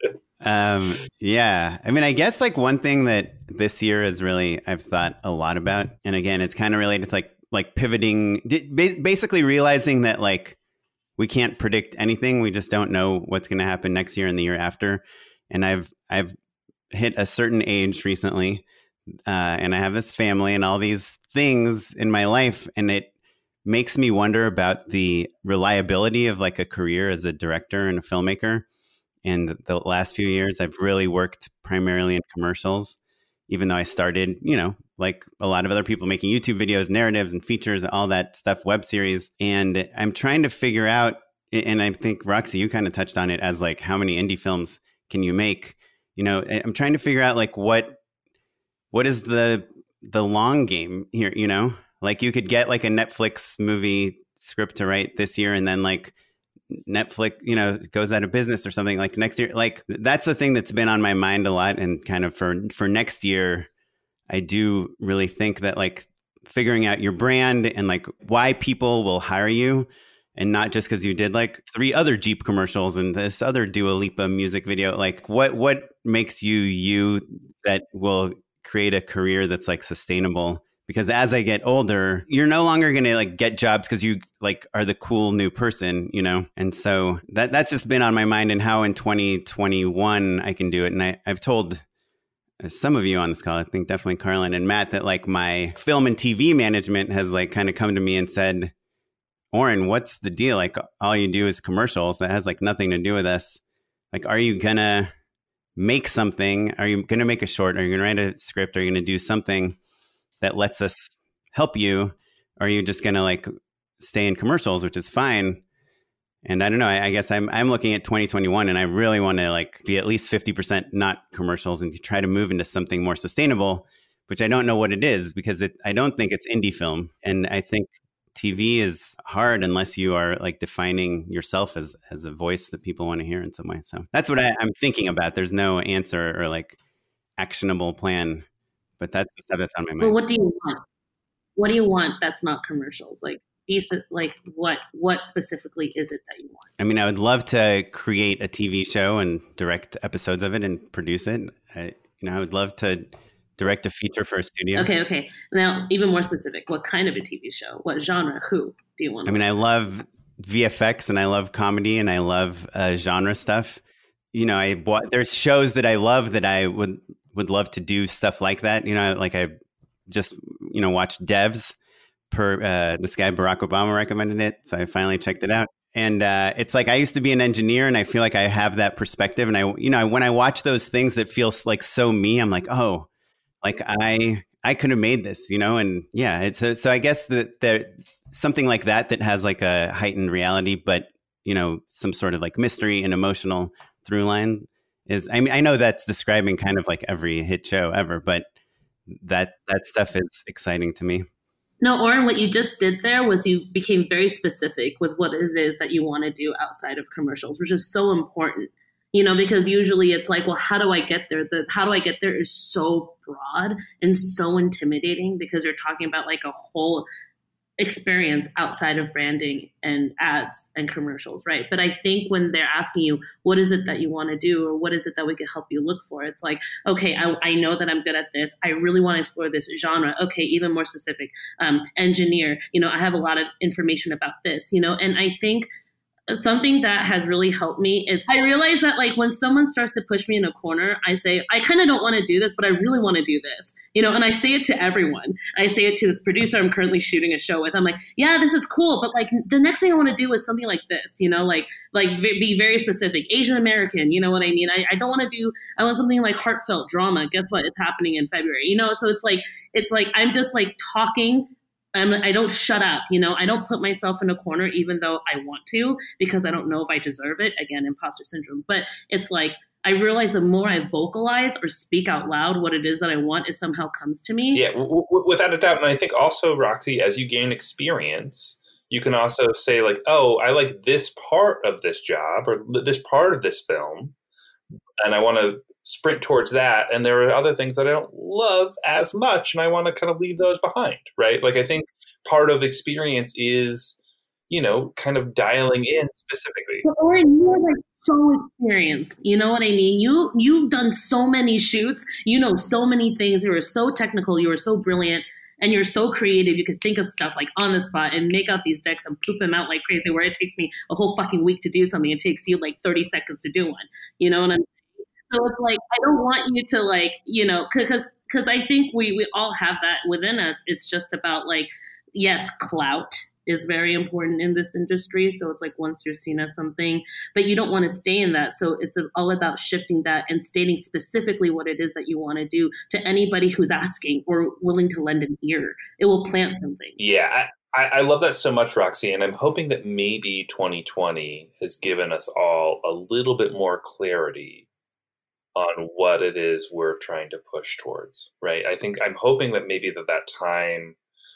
Um, yeah. I mean, I guess like one thing that this year is really, I've thought a lot about, and again, it's kind of related to like, like pivoting, basically realizing that like, we can't predict anything. We just don't know what's going to happen next year and the year after. And I've, I've hit a certain age recently, uh, and I have this family and all these things in my life. And it makes me wonder about the reliability of like a career as a director and a filmmaker. And the last few years, I've really worked primarily in commercials, even though I started, you know, like a lot of other people making YouTube videos, narratives and features, all that stuff, web series. And I'm trying to figure out, and I think, Roxy, you kind of touched on it as like, how many indie films can you make? You know, I'm trying to figure out like what, what is the, the long game here, you know? Like you could get like a Netflix movie script to write this year and then like Netflix, you know, goes out of business or something like next year. Like that's the thing that's been on my mind a lot. And kind of for, for next year, I do really think that like figuring out your brand and like why people will hire you, and not just because you did like three other Jeep commercials and this other Dua Lipa music video. Like what, what makes you you that will create a career that's like sustainable? Because as I get older, you're no longer going to like get jobs because you like are the cool new person, you know? And so that that's just been on my mind, and how in twenty twenty-one I can do it. And I, I've told some of you on this call, I think definitely Carlin and Matt, that like my film and T V management has like kind of come to me and said, Oren, what's the deal? Like all you do is commercials. That has like nothing to do with us. Like, are you going to make something? Are you going to make a short? Are you going to write a script? Are you going to do something that lets us help you? Or are you just going to like stay in commercials, which is fine? And I don't know, I, I guess I'm I'm looking at twenty twenty-one and I really want to like be at least fifty percent not commercials and try to move into something more sustainable, which I don't know what it is, because it, I don't think it's indie film. And I think T V is hard unless you are like defining yourself as, as a voice that people want to hear in some way. So that's what I, I'm thinking about. There's no answer or like actionable plan, but that's the stuff that's on my mind. But what do you want? What do you want that's not commercials? Like, like what what specifically is it that you want? I mean, I would love to create a T V show and direct episodes of it and produce it. I, you know, I would love to direct a feature for a studio. Okay, okay. Now, even more specific, what kind of a T V show? What genre? Who do you want? I mean, I love V F X and I love comedy and I love uh, genre stuff. You know, I there's shows that I love that I would would love to do stuff like that. You know, like I just you know watched Devs. Per uh, this guy Barack Obama recommended it, so I finally checked it out. And uh, it's like I used to be an engineer, and I feel like I have that perspective. And I, you know, when I watch those things that feel like so me, I'm like, oh, like I, I could have made this, you know. And yeah, it's a, so I guess that there something like that that has like a heightened reality, but you know, some sort of like mystery and emotional through line is. I mean, I know that's describing kind of like every hit show ever, but that that stuff is exciting to me. No, Oren, what you just did there was you became very specific with what it is that you want to do outside of commercials, which is so important, you know, because usually it's like, well, how do I get there? The how do I get there is so broad and so intimidating because you're talking about like a whole experience outside of branding and ads and commercials, right? But I think when they're asking you, what is it that you want to do or what is it that we could help you look for? It's like, okay, I, I know that I'm good at this. I really want to explore this genre. Okay, even more specific, um, engineer, you know, I have a lot of information about this, you know, and I think something that has really helped me is I realize that like when someone starts to push me in a corner, I say, I kind of don't want to do this, but I really want to do this, you know, and I say it to everyone. I say it to this producer I'm currently shooting a show with. I'm like, yeah, this is cool. But like the next thing I want to do is something like this, you know, like, like be very specific, Asian American, you know what I mean? I, I don't want to do, I want something like heartfelt drama. Guess what? It's happening in February, you know? So it's like, it's like, I'm just like talking I'm, I don't shut up, you know, I don't put myself in a corner, even though I want to, because I don't know if I deserve it. Again, imposter syndrome. But it's like, I realize the more I vocalize or speak out loud what it is that I want, it somehow comes to me. Yeah, w- w- without a doubt. And I think also, Roxy, as you gain experience, you can also say like, oh, I like this part of this job or this part of this film, and I want to sprint towards that. And there are other things that I don't love as much, and I want to kind of leave those behind, right? Like, I think part of experience is, you know, kind of dialing in specifically. Or you're like so experienced, you know what I mean? You, you've done so many shoots, you know so many things, you are so technical, you are so brilliant, and you're so creative. You could think of stuff like on the spot and make out these decks and poop them out like crazy, where it takes me a whole fucking week to do something. It takes you like thirty seconds to do one, you know what I'm saying? So it's like, I don't want you to like, you know, because because I think we, we all have that within us. It's just about like, yes, clout is very important in this industry. So it's like once you're seen as something, but you don't want to stay in that. So it's all about shifting that and stating specifically what it is that you want to do to anybody who's asking or willing to lend an ear. It will plant something. Yeah, I, I love that so much, Roxy. And I'm hoping that maybe twenty twenty has given us all a little bit more clarity on what it is we're trying to push towards, right? I think I'm hoping that maybe that that time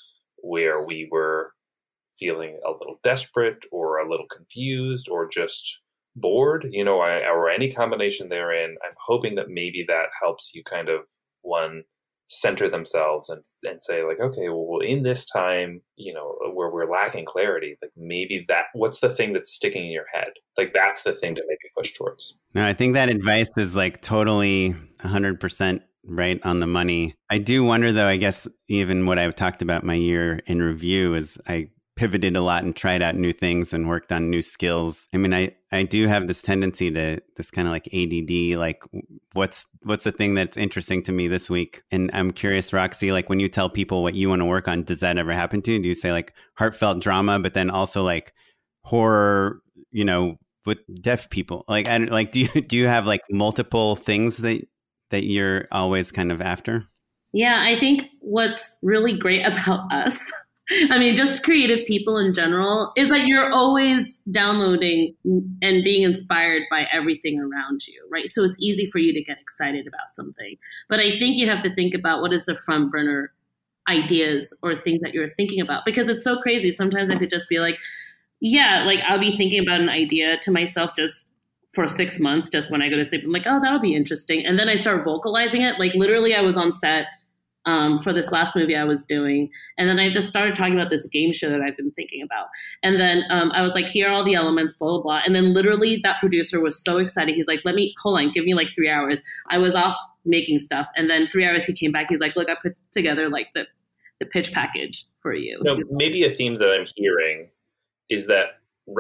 where we were feeling a little desperate or a little confused or just bored, you know, or any combination therein, I'm hoping that maybe that helps you kind of, one, center themselves and and say like, okay, well, in this time, you know, where we're lacking clarity, like maybe that, what's the thing that's sticking in your head? Like that's the thing to maybe push towards. No, I think that advice is like totally one hundred percent right on the money. I do wonder though, I guess even what I've talked about my year in review is I pivoted a lot and tried out new things and worked on new skills. I mean, I, I do have this tendency to this kind of like A D D, like what's what's the thing that's interesting to me this week? And I'm curious, Roxy, like when you tell people what you want to work on, does that ever happen to you? Do you say like heartfelt drama, but then also like horror, you know, with deaf people? Like, I don't, like, do you do you have like multiple things that that you're always kind of after? Yeah, I think what's really great about us, I mean, just creative people in general, is that you're always downloading and being inspired by everything around you, right? So it's easy for you to get excited about something. But I think you have to think about what is the front burner ideas or things that you're thinking about, because it's so crazy. Sometimes I could just be like, yeah, like I'll be thinking about an idea to myself just for six months, just when I go to sleep. I'm like, oh, that'll be interesting. And then I start vocalizing it. Like literally I was on set Um, for this last movie I was doing. And then I just started talking about this game show that I've been thinking about. And then um, I was like, here are all the elements, blah, blah, blah. And then literally that producer was so excited. He's like, let me, hold on, give me like three hours. I was off making stuff. And then three hours he came back. He's like, look, I put together like the, the pitch package for you. No, maybe a theme that I'm hearing is that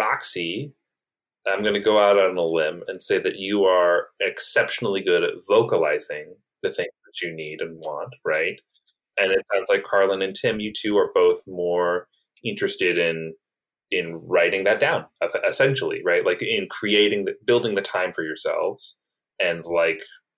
Roxy, I'm going to go out on a limb and say that you are exceptionally good at vocalizing the things that you need and want, right? And it sounds like Carlin and Tim, you two are both more interested in in writing that down, essentially, right? Like in creating, the, building the time for yourselves and like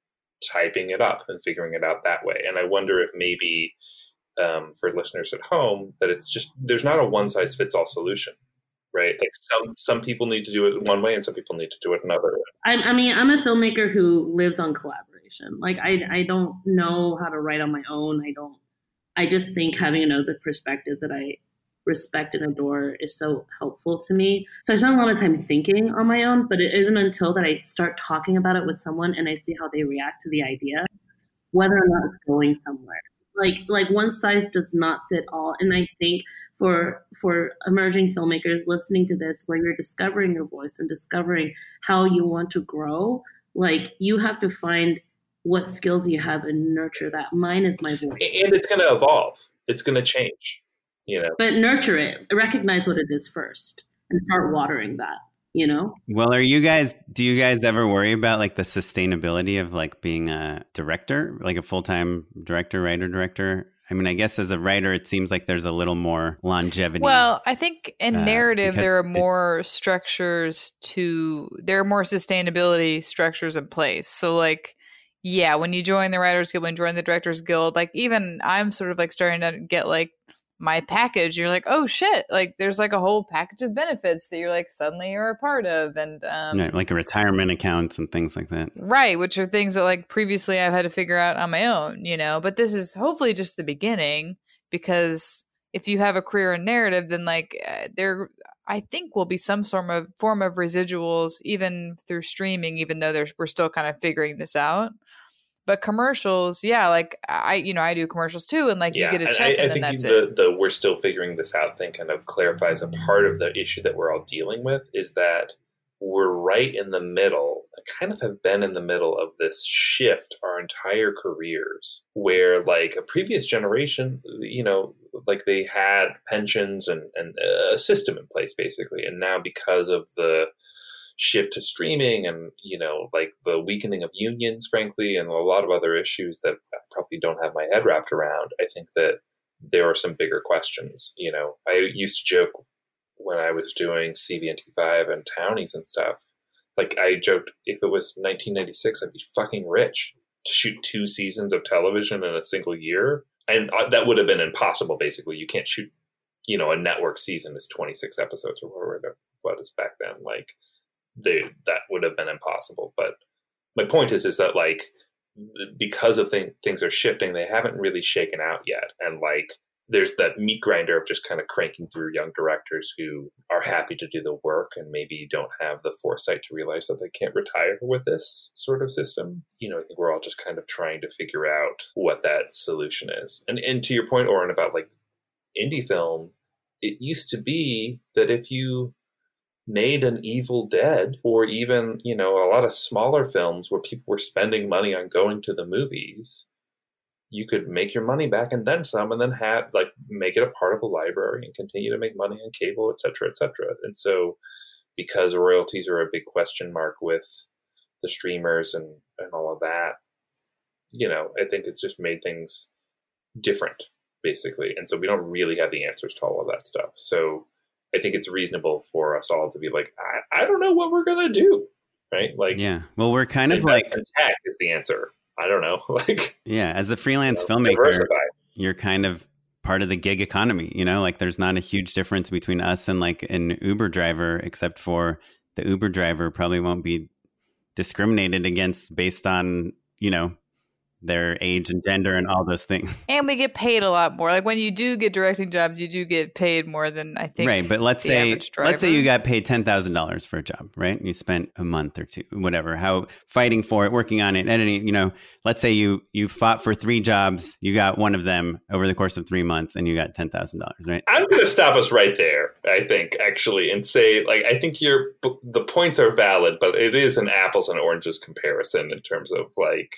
typing it up and figuring it out that way. And I wonder if maybe um, for listeners at home that it's just, there's not a one size fits all solution, right? Like some some people need to do it one way and some people need to do it another way. I, I mean, I'm a filmmaker who lives on collaboration. Like I, I don't know how to write on my own. I don't, I just think having another perspective that I respect and adore is so helpful to me. So I spend a lot of time thinking on my own, but it isn't until that I start talking about it with someone and I see how they react to the idea, whether or not it's going somewhere. Like, like one size does not fit all. And I think for, for emerging filmmakers listening to this, where you're discovering your voice and discovering how you want to grow, like you have to find what skills you have and nurture that. Mine is my voice. And it's going to evolve. It's going to change, you know. But nurture it. Recognize what it is first and start watering that, you know? Well, are you guys, do you guys ever worry about like the sustainability of like being a director, like a full-time director, writer, director? I mean, I guess as a writer, it seems like there's a little more longevity. Well, I think in uh, narrative, there are it, more structures to, there are more sustainability structures in place. So like, yeah, when you join the Writers Guild, when you join the Directors Guild, like even I'm sort of like starting to get like my package, you're like, oh shit, like there's like a whole package of benefits that you're like suddenly you're a part of. And um, yeah, like a retirement accounts and things like that. Right, which are things that like previously I've had to figure out on my own, you know, but this is hopefully just the beginning, because if you have a career and narrative, then like uh, there, I think will be some sort of form of residuals even through streaming, even though there's, we're still kind of figuring this out. But commercials, yeah, like I, you know, I do commercials too, and like yeah, you get a check, I, and, I and think then that's the, it. the we're still figuring this out thing kind of clarifies a part of the issue that we're all dealing with, is that we're right in the middle, kind of have been in the middle of this shift our entire careers, where like a previous generation, you know, like they had pensions and, and a system in place basically. And now because of the shift to streaming and, you know, like the weakening of unions, frankly, and a lot of other issues that I probably don't have my head wrapped around, I think that there are some bigger questions. You know, I used to joke when I was doing C V N T five and Townies and stuff, like I joked, if it was nineteen ninety-six, I'd be fucking rich to shoot two seasons of television in a single year. And that would have been impossible, basically. You can't shoot, you know, a network season is twenty-six episodes or whatever it was back then. Like, they, that would have been impossible. But my point is, is that like, because of thing, things are shifting, they haven't really shaken out yet. And like, there's that meat grinder of just kind of cranking through young directors who are happy to do the work and maybe don't have the foresight to realize that they can't retire with this sort of system. You know, I think we're all just kind of trying to figure out what that solution is. And and to your point, Oren, about like indie film, it used to be that if you made an Evil Dead, or even, you know, a lot of smaller films where people were spending money on going to the movies, you could make your money back and then some, and then have like make it a part of a library and continue to make money on cable, et cetera, et cetera. And so because royalties are a big question mark with the streamers and, and all of that, you know, I think it's just made things different, basically. And so we don't really have the answers to all of that stuff. So I think it's reasonable for us all to be like, I, I don't know what we're going to do. Right. Like, yeah, well, we're kind of like tech is the answer. I don't know. Like, yeah, as a freelance you know, filmmaker, diversify. You're kind of part of the gig economy, you know, like there's not a huge difference between us and like an Uber driver, except for the Uber driver probably won't be discriminated against based on, you know, their age and gender and all those things. And we get paid a lot more. Like when you do get directing jobs, you do get paid more than I think. Right, but let's say let's say you got paid ten thousand dollars for a job, right? And you spent a month or two, whatever, how fighting for it, working on it, editing. You know, let's say you you fought for three jobs, you got one of them over the course of three months, and you got ten thousand dollars, right? I'm going to stop us right there, I think, actually, and say, like, I think your the points are valid, but it is an apples and oranges comparison in terms of like.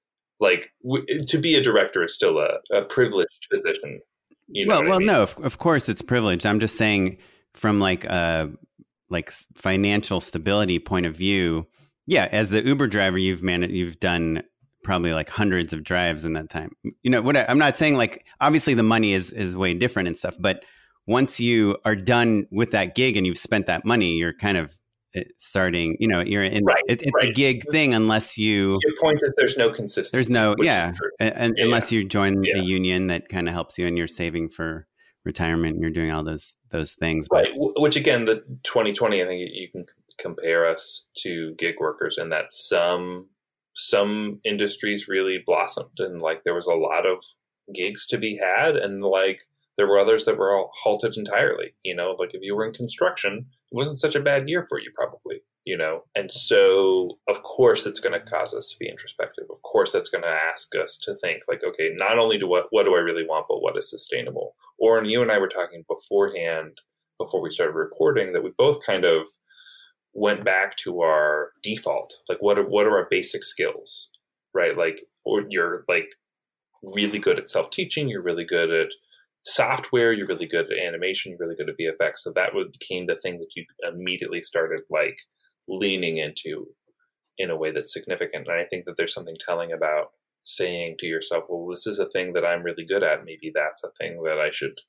Like w- to be a director is still a, a privileged position. You know well, what well, I mean? no, of, of course it's privileged. I'm just saying from like a like financial stability point of view. Yeah, as the Uber driver, you've managed, you've done probably like hundreds of drives in that time. You know, what I, I'm not saying like obviously the money is is way different and stuff, but once you are done with that gig and you've spent that money, you're kind of starting, you know, you're in right, it, it's right. a gig thing unless you your point is there's no consistency. There's no yeah, and, and yeah, unless you join yeah. a union that kind of helps you and you're saving for retirement and you're doing all those those things. Right, but, which again, the twenty twenty, I think you can compare us to gig workers in that some some industries really blossomed and like there was a lot of gigs to be had, and like there were others that were all halted entirely. You know, like if you were in construction, it wasn't such a bad year for you probably, you know? And so of course it's going to cause us to be introspective. Of course that's going to ask us to think like, okay, not only do what, what do I really want, but what is sustainable? Oren, you and I were talking beforehand, before we started recording, that we both kind of went back to our default. Like what are, what are our basic skills, right? Like, or you're like really good at self-teaching. You're really good at software, you're really good at animation, you're really good at V F X. So that would became the thing that you immediately started like leaning into in a way that's significant. And I think that there's something telling about saying to yourself, well, this is a thing that I'm really good at. Maybe that's a thing that I should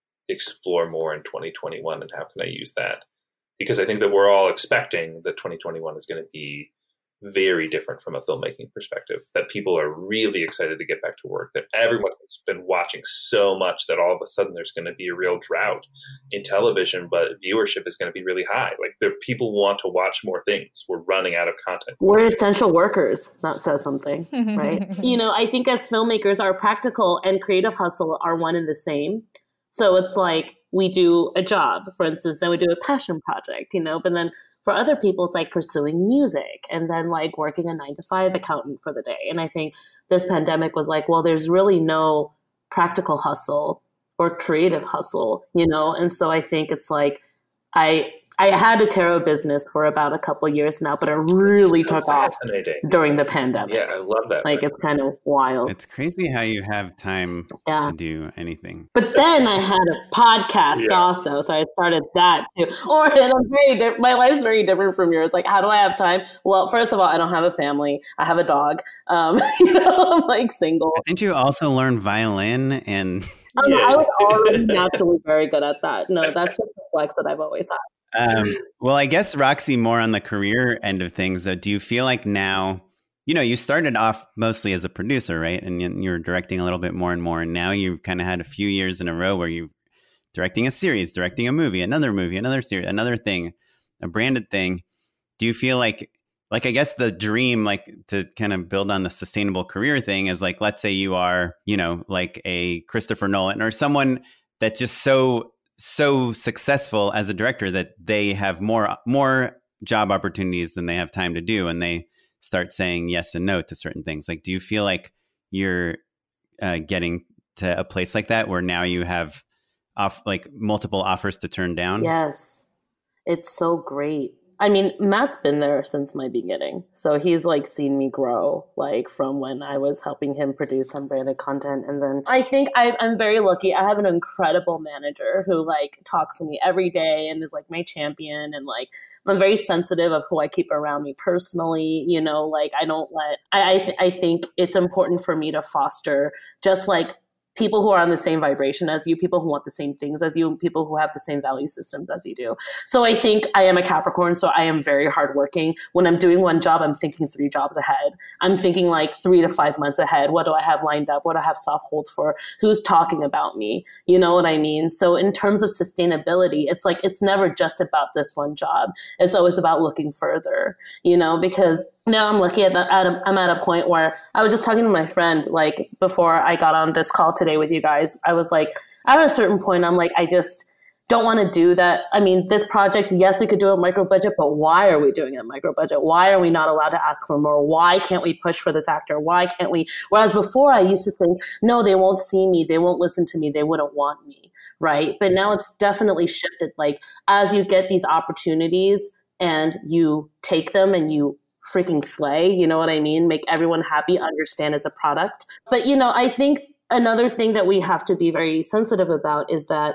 explore more in twenty twenty-one. And how can I use that? Because I think that we're all expecting that twenty twenty-one is going to be very different from a filmmaking perspective, that people are really excited to get back to work, that everyone's been watching so much that all of a sudden there's going to be a real drought in television, but viewership is going to be really high. Like, the people want to watch more things. We're running out of content. We're essential workers. That says something, right? You know, I think as filmmakers, our practical and creative hustle are one and the same. So it's like we do a job, for instance, then we do a passion project, you know, but then for other people, it's like pursuing music and then like working a nine to five accountant for the day. And I think this pandemic was like, well, there's really no practical hustle or creative hustle, you know? And so I think it's like, I I had a tarot business for about a couple of years now, but it really so took off during the pandemic. Yeah, I love that. Like, it's kind of wild. It's crazy how you have time yeah. to do anything. But then I had a podcast yeah. also, so I started that too. Or and I'm very di- my life's very different from yours. Like, how do I have time? Well, first of all, I don't have a family. I have a dog. Um, you know, I'm like single. Didn't you also learn violin and? Um, yeah. I was already naturally very good at that. No, that's just the flex that I've always had. Um, well, I guess, Roxy, more on the career end of things, though, do you feel like now, you know, you started off mostly as a producer, right? And you're directing a little bit more and more. And now you've kind of had a few years in a row where you're directing a series, directing a movie, another movie, another series, another thing, a branded thing. Do you feel like, like, I guess the dream, like, to kind of build on the sustainable career thing is like, let's say you are, you know, like a Christopher Nolan or someone that's just so so successful as a director that they have more more job opportunities than they have time to do, and they start saying yes and no to certain things. Like, do you feel like you're uh, getting to a place like that where now you have off like multiple offers to turn down? Yes, it's so great. I mean, Matt's been there since my beginning. So he's like seen me grow, like from when I was helping him produce some branded content. And then I think I, I'm very lucky. I have an incredible manager who like talks to me every day and is like my champion. And like, I'm very sensitive of who I keep around me personally. You know, like I don't let, I, I, th- I think it's important for me to foster just like people who are on the same vibration as you, people who want the same things as you, people who have the same value systems as you do. So I think I am a Capricorn, so I am very hardworking. When I'm doing one job, I'm thinking three jobs ahead. I'm thinking like three to five months ahead. What do I have lined up? What do I have soft holds for? Who's talking about me? You know what I mean? So in terms of sustainability, it's like, it's never just about this one job. It's always about looking further, you know, because now I'm lucky at, the, at a, I'm at a point where I was just talking to my friend, like before I got on this call today with you guys, I was like, at a certain point, I'm like, I just don't want to do that. I mean, this project, yes, we could do a micro budget, but why are we doing a micro budget? Why are we not allowed to ask for more? Why can't we push for this actor? Why can't we? Whereas before I used to think, no, they won't see me. They won't listen to me. They wouldn't want me. Right. But now it's definitely shifted. Like as you get these opportunities and you take them and you freaking slay, you know what I mean? Make everyone happy, understand it's a product. But, you know, I think another thing that we have to be very sensitive about is that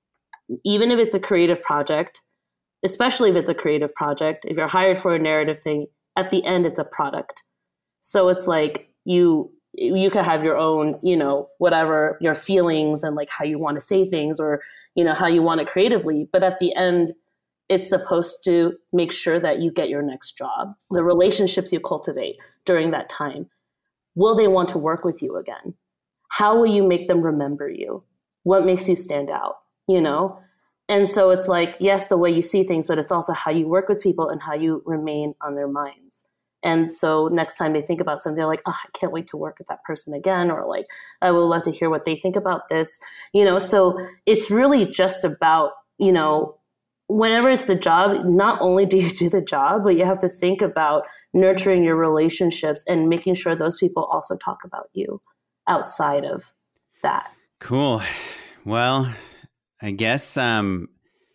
even if it's a creative project, especially if it's a creative project, if you're hired for a narrative thing, at the end, it's a product. So it's like you you could have your own, you know, whatever, your feelings and like how you want to say things or, you know, how you want it creatively. But at the end, it's supposed to make sure that you get your next job. The relationships you cultivate during that time, will they want to work with you again? How will you make them remember you? What makes you stand out, you know? And so it's like, yes, the way you see things, but it's also how you work with people and how you remain on their minds. And so next time they think about something, they're like, oh, I can't wait to work with that person again. Or like, I would love to hear what they think about this, you know? So it's really just about, you know, whenever it's the job, not only do you do the job, but you have to think about nurturing your relationships and making sure those people also talk about you outside of that. Cool. Well, I guess um,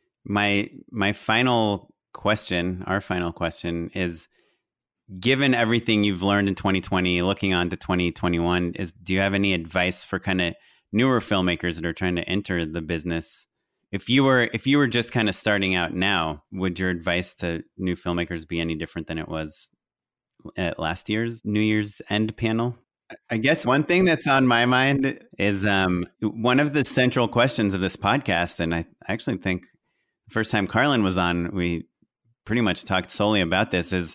my my final question, our final question is, given everything you've learned in twenty twenty, looking on to twenty twenty-one, is do you have any advice for kind of newer filmmakers that are trying to enter the business? If you were if you were just kind of starting out now, would your advice to new filmmakers be any different than it was at last year's New Year's End panel? I guess one thing that's on my mind is um, one of the central questions of this podcast, and I actually think the first time Carlin was on, we pretty much talked solely about this, is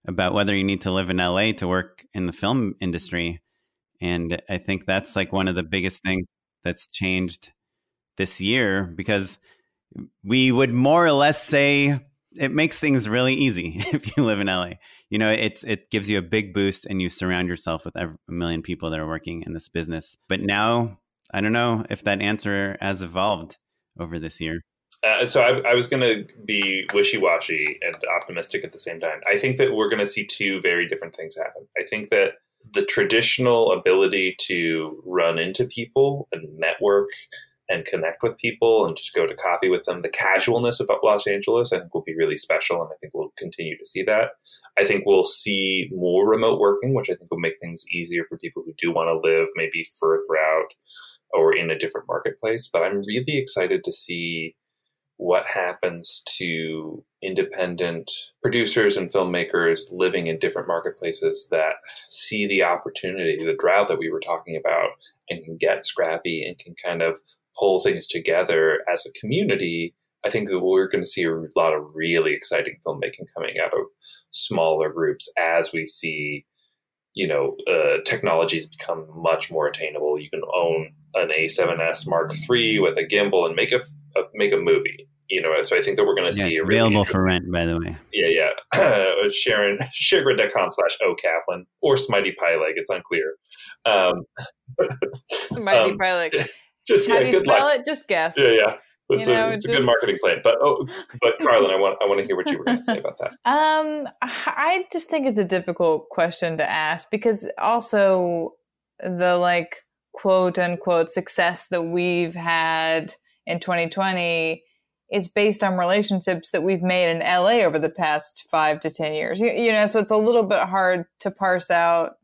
about whether you need to live in L A to work in the film industry. And I think that's like one of the biggest things that's changed this year, because we would more or less say it makes things really easy if you live in L A. You know, it's it gives you a big boost and you surround yourself with a million people that are working in this business. But now, I don't know if that answer has evolved over this year. Uh, so I, I was going to be wishy-washy and optimistic at the same time. I think that we're going to see two very different things happen. I think that the traditional ability to run into people and network and connect with people and just go to coffee with them, the casualness of Los Angeles, I think will be really special. And I think we'll continue to see that. I think we'll see more remote working, which I think will make things easier for people who do want to live maybe further out or in a different marketplace. But I'm really excited to see what happens to independent producers and filmmakers living in different marketplaces that see the opportunity, the drought that we were talking about, and can get scrappy and can kind of pull things together as a community. I think that we're going to see a lot of really exciting filmmaking coming out of smaller groups as we see, you know, uh, technologies become much more attainable. You can own an A seven S Mark three with a gimbal and make a, a make a movie. You know, so I think that we're going to yeah, see a really available for rent, by the way. Yeah, yeah. Sharon, sharegrid.com slash ocaplan or Smitey Pyleg. It's unclear. Um, Smitey um, Pyleg. Just How yeah, do you good spell luck. it? Just guess. Yeah, yeah. It's, You a, know, it's a just- good marketing plan. But oh, but Carlin, I want I want to hear what you were going to say about that. Um, I just think it's a difficult question to ask because also the like quote unquote success that we've had in twenty twenty is based on relationships that we've made in L A over the past five to ten years. You, you know, so it's a little bit hard to parse out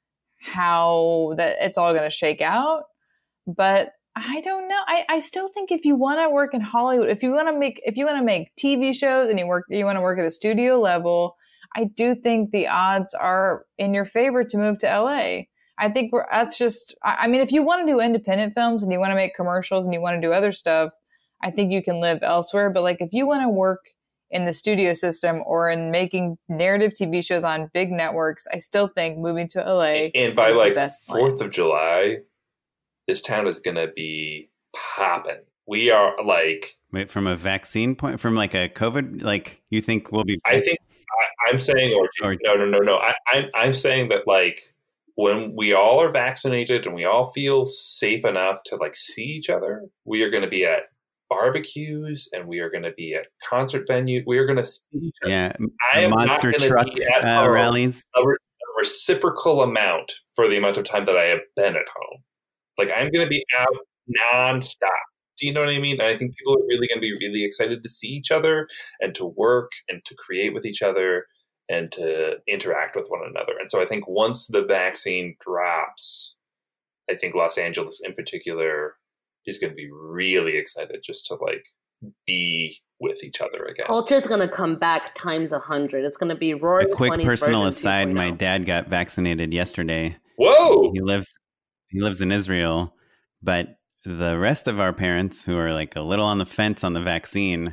how that it's all going to shake out. But I don't know. I, I still think if you want to work in Hollywood, if you want to make if you want to make T V shows and you work you want to work at a studio level, I do think the odds are in your favor to move to L A. I think we're, that's just. I, I mean, if you want to do independent films and you want to make commercials and you want to do other stuff, I think you can live elsewhere. But like if you want to work in the studio system or in making narrative T V shows on big networks, I still think moving to L A And by is like the best plan. Fourth of July, this town is going to be popping. We are like. Wait, from a vaccine point, from like a COVID, like you think we'll be? I think I, I'm saying, or, Or- no, no, no, no. I, I'm I'm saying that like when we all are vaccinated and we all feel safe enough to like see each other, we are going to be at barbecues and we are going to be at concert venues. We are going to see each other. Yeah, I am not monster going to truck be at uh, home rallies. a, re- a reciprocal amount for the amount of time that I have been at home. Like I'm going to be out nonstop. Do you know what I mean? And I think people are really going to be really excited to see each other and to work and to create with each other and to interact with one another. And so I think once the vaccine drops, I think Los Angeles in particular is going to be really excited just to like be with each other again. Culture's going to come back times a hundred. It's going to be roaring A quick twenties personal version aside: two point oh. my dad got vaccinated yesterday. Whoa! He lives he lives in Israel, but the rest of our parents who are like a little on the fence on the vaccine,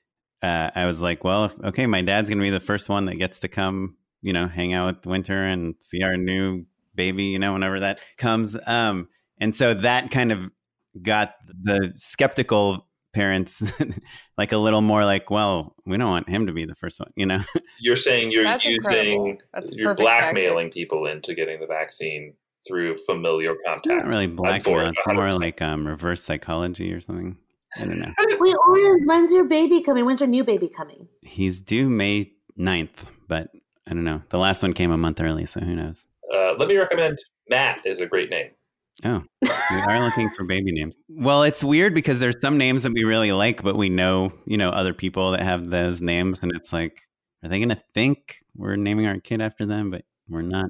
uh, I was like, well, if, okay, my dad's going to be the first one that gets to come, you know, hang out with Winter and see our new baby, you know, whenever that comes. Um, and so that kind of got the skeptical parents like a little more like, well, we don't want him to be the first one, you know? You're saying you're That's using, incredible. That's a you're perfect blackmailing people into getting the vaccine through familiar contact. Not really blackmail, I'm it's for it, more one hundred percent. like um, reverse psychology or something. I don't know. Wait, Oren, when's your baby coming? When's your new baby coming? He's due May ninth, but I don't know. The last one came a month early, so who knows? Uh, let me recommend Matt is a great name. Oh, we are looking for baby names. Well, it's weird because there's some names that we really like, but we know, you know, other people that have those names, and it's like, are they going to think we're naming our kid after them? But we're not.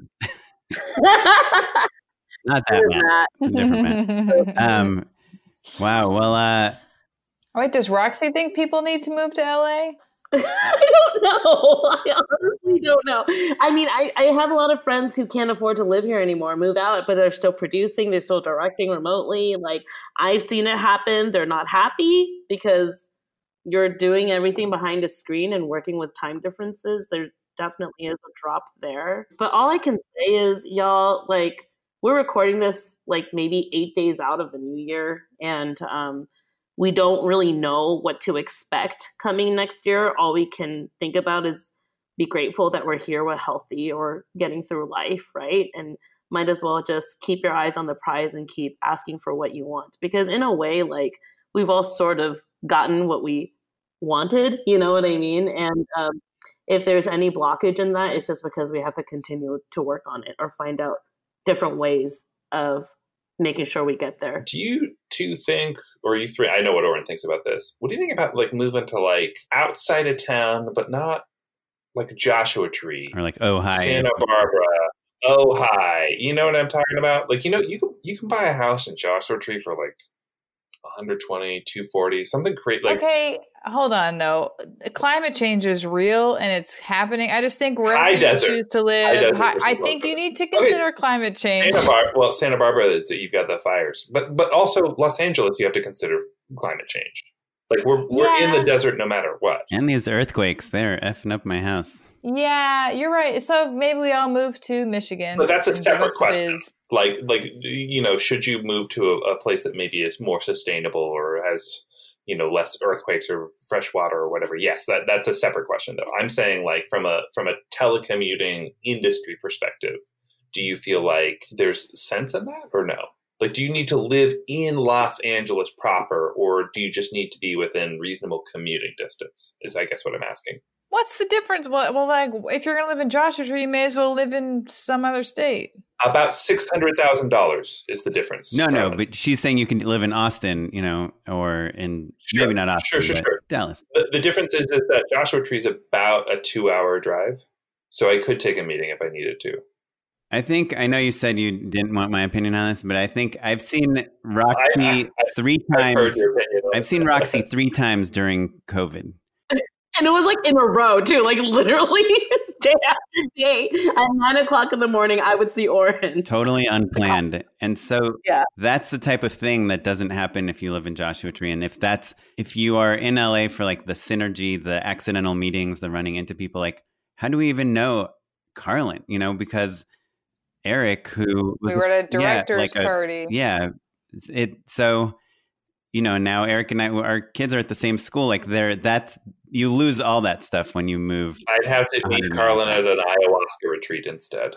Not that Matt. It's a different Matt. Um, wow. Well, uh, Wait, does Roxy think people need to move to L A? I don't know. I honestly don't know. I mean, I, I have a lot of friends who can't afford to live here anymore, move out, but they're still producing, they're still directing remotely. Like, I've seen it happen. They're not happy because you're doing everything behind a screen and working with time differences. They're definitely is a drop there. But all I can say is, y'all, like, we're recording this like maybe eight days out of the new year, and um, we don't really know what to expect coming next year. All we can think about is be grateful that we're here, we're healthy, or getting through life, right? And might as well just keep your eyes on the prize and keep asking for what you want. Because in a way, like, we've all sort of gotten what we wanted, you know what I mean? And um, if there's any blockage in that, it's just because we have to continue to work on it or find out different ways of making sure we get there. Do you two think, or you three, I know what Oren thinks about this. What do you think about like moving to like outside of town, but not like Joshua Tree or like Ojai, Santa Barbara, Ojai? You know what I'm talking about? Like, you know, you can you can buy a house in Joshua Tree for like one twenty, two forty, something great. Like, okay, hold on though. Climate change is real and it's happening. I just think wherever high you desert. choose to live, High desert high, is I the think local. you need to consider Okay. climate change. Santa Bar- well, Santa Barbara, it's, you've got the fires, but but also Los Angeles, you have to consider climate change. Like we're we're Yeah. in the desert no matter what. and these earthquakes, they're effing up my house. Yeah, you're right. So maybe we all move to Michigan. But that's a and give separate it question. biz. Like like you know, should you move to a, a place that maybe is more sustainable or has, you know, less earthquakes or fresh water or whatever? Yes, that that's a separate question though. I'm saying like from a from a telecommuting industry perspective, do you feel like there's sense in that or no? Like, do you need to live in Los Angeles proper, or do you just need to be within reasonable commuting distance? Is I guess what I'm asking. What's the difference? Well, well, like if you're going to live in Joshua Tree, you may as well live in some other state. About six hundred thousand dollars is the difference. No, no, Um, but she's saying you can live in Austin, you know, or in Sure, maybe not Austin, sure, sure, but sure. Dallas. The, the difference is, is that Joshua Tree is about a two-hour drive, so I could take a meeting if I needed to. I think I know you said you didn't want my opinion on this, but I think I've seen Roxy I- I- I- three I've heard times. your opinion on I've it. seen Roxy three times during COVID. And it was like in a row too, like literally day after day. At nine o'clock in the morning, I would see Oren. Totally unplanned. And so Yeah. that's the type of thing that doesn't happen if you live in Joshua Tree. And if that's, if you are in L A for like the synergy, the accidental meetings, the running into people, like, how do we even know Carlin? You know, because Eric, who was, We were at a yeah, director's like a- party. yeah, it, so, you know, now Eric and I, our kids are at the same school. Like they're, that's, you lose all that stuff when you move. I'd have to meet Carlin at an ayahuasca retreat instead.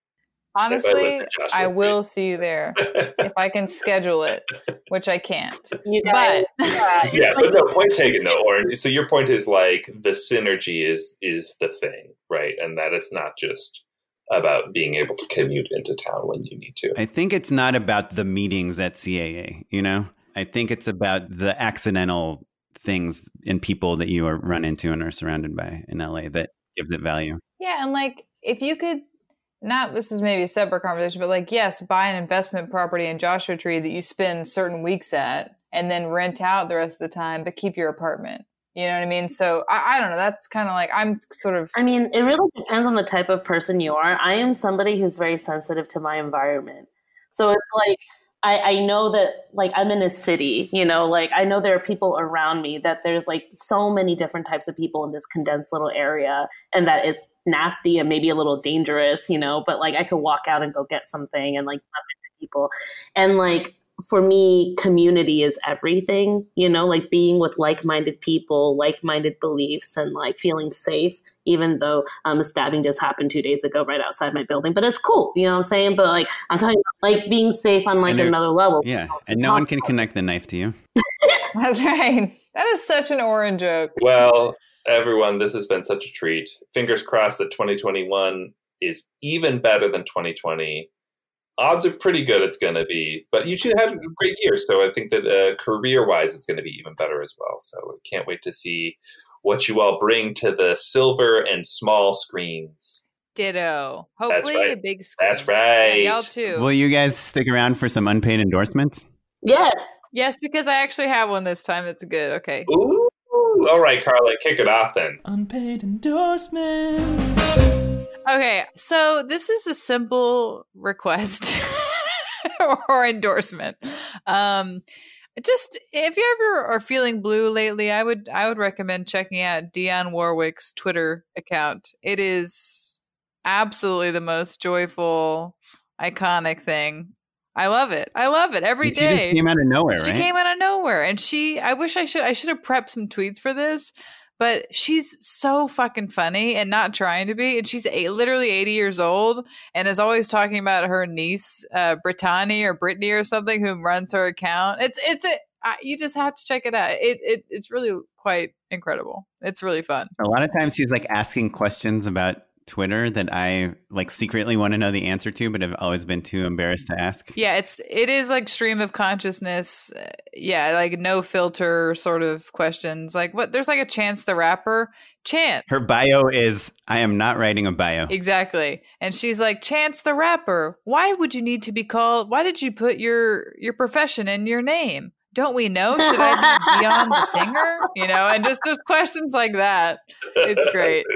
Honestly, lived in Joshua I Tree. will see you there if I can schedule it, which I can't. You guys, But yeah, Yeah, but no, point taken though, Oren. So your point is like the synergy is is the thing, right? And that it's not just about being able to commute into town when you need to. I think it's not about the meetings at C A A, you know? I think it's about the accidental things and people that you are run into and are surrounded by in L A that gives it value. yeah, and like if you could not, this is maybe a separate conversation, but like, yes, buy an investment property in Joshua Tree that you spend certain weeks at and then rent out the rest of the time, but keep your apartment. You know what I mean? So I, I don't know. That's kind of like, I'm sort of, I mean, it really depends on the type of person you are. I am somebody who's very sensitive to my environment. So it's like, I, I know that, like, I'm in a city, you know, like, I know there are people around me, that there's, like, so many different types of people in this condensed little area, and that it's nasty and maybe a little dangerous, you know, but, like, I could walk out and go get something and, like, bump into people. And, like, for me, community is everything, you know, like being with like-minded people, like-minded beliefs, and like feeling safe, even though um, a stabbing just happened two days ago right outside my building. But it's cool, you know what I'm saying? But like, I'm talking about like being safe on like And there- another level. Yeah. To And no talk one can about. connect the knife to you. that's right. That is such an Oren joke. Well, everyone, this has been such a treat. Fingers crossed that twenty twenty-one is even better than twenty twenty. Odds are pretty good it's going to be, but you two had a great year. So I think that uh, career-wise, it's going to be even better as well. So I can't wait to see what you all bring to the silver and small screens. Ditto. Hopefully right. a big screen. That's right. Yeah, y'all too. Will you guys stick around for some unpaid endorsements? Yes. Yes, because I actually have one this time. It's good. Okay. Ooh. All right, Carla, kick it off then. Unpaid endorsements. Okay, so this is a simple request or endorsement. Um, Just if you ever are feeling blue lately, I would I would recommend checking out Dionne Warwick's Twitter account. It is absolutely the most joyful, iconic thing. I love it. I love it every she day. She just came out of nowhere, she right? She came out of nowhere, and she. I wish I should. I should have prepped some tweets for this, but she's so fucking funny and not trying to be. And she's a, literally eighty years old and is always talking about her niece, uh, Brittany or Brittany or something, who runs her account. It's it's a. I, you just have to check it out. It it it's really quite incredible. It's really fun. A lot of times she's like asking questions about Twitter that I like secretly want to know the answer to, but have always been too embarrassed to ask. Yeah, it's it is like stream of consciousness. Uh, yeah, like no filter sort of questions. Like what? There's like a Chance the Rapper. Chance. Her bio is, I am not writing a bio. Exactly. And she's like, Chance the Rapper. Why would you need to be called? Why did you put your your profession in your name? Don't we know? Should I be Dionne the singer? You know, and just just questions like that. It's great.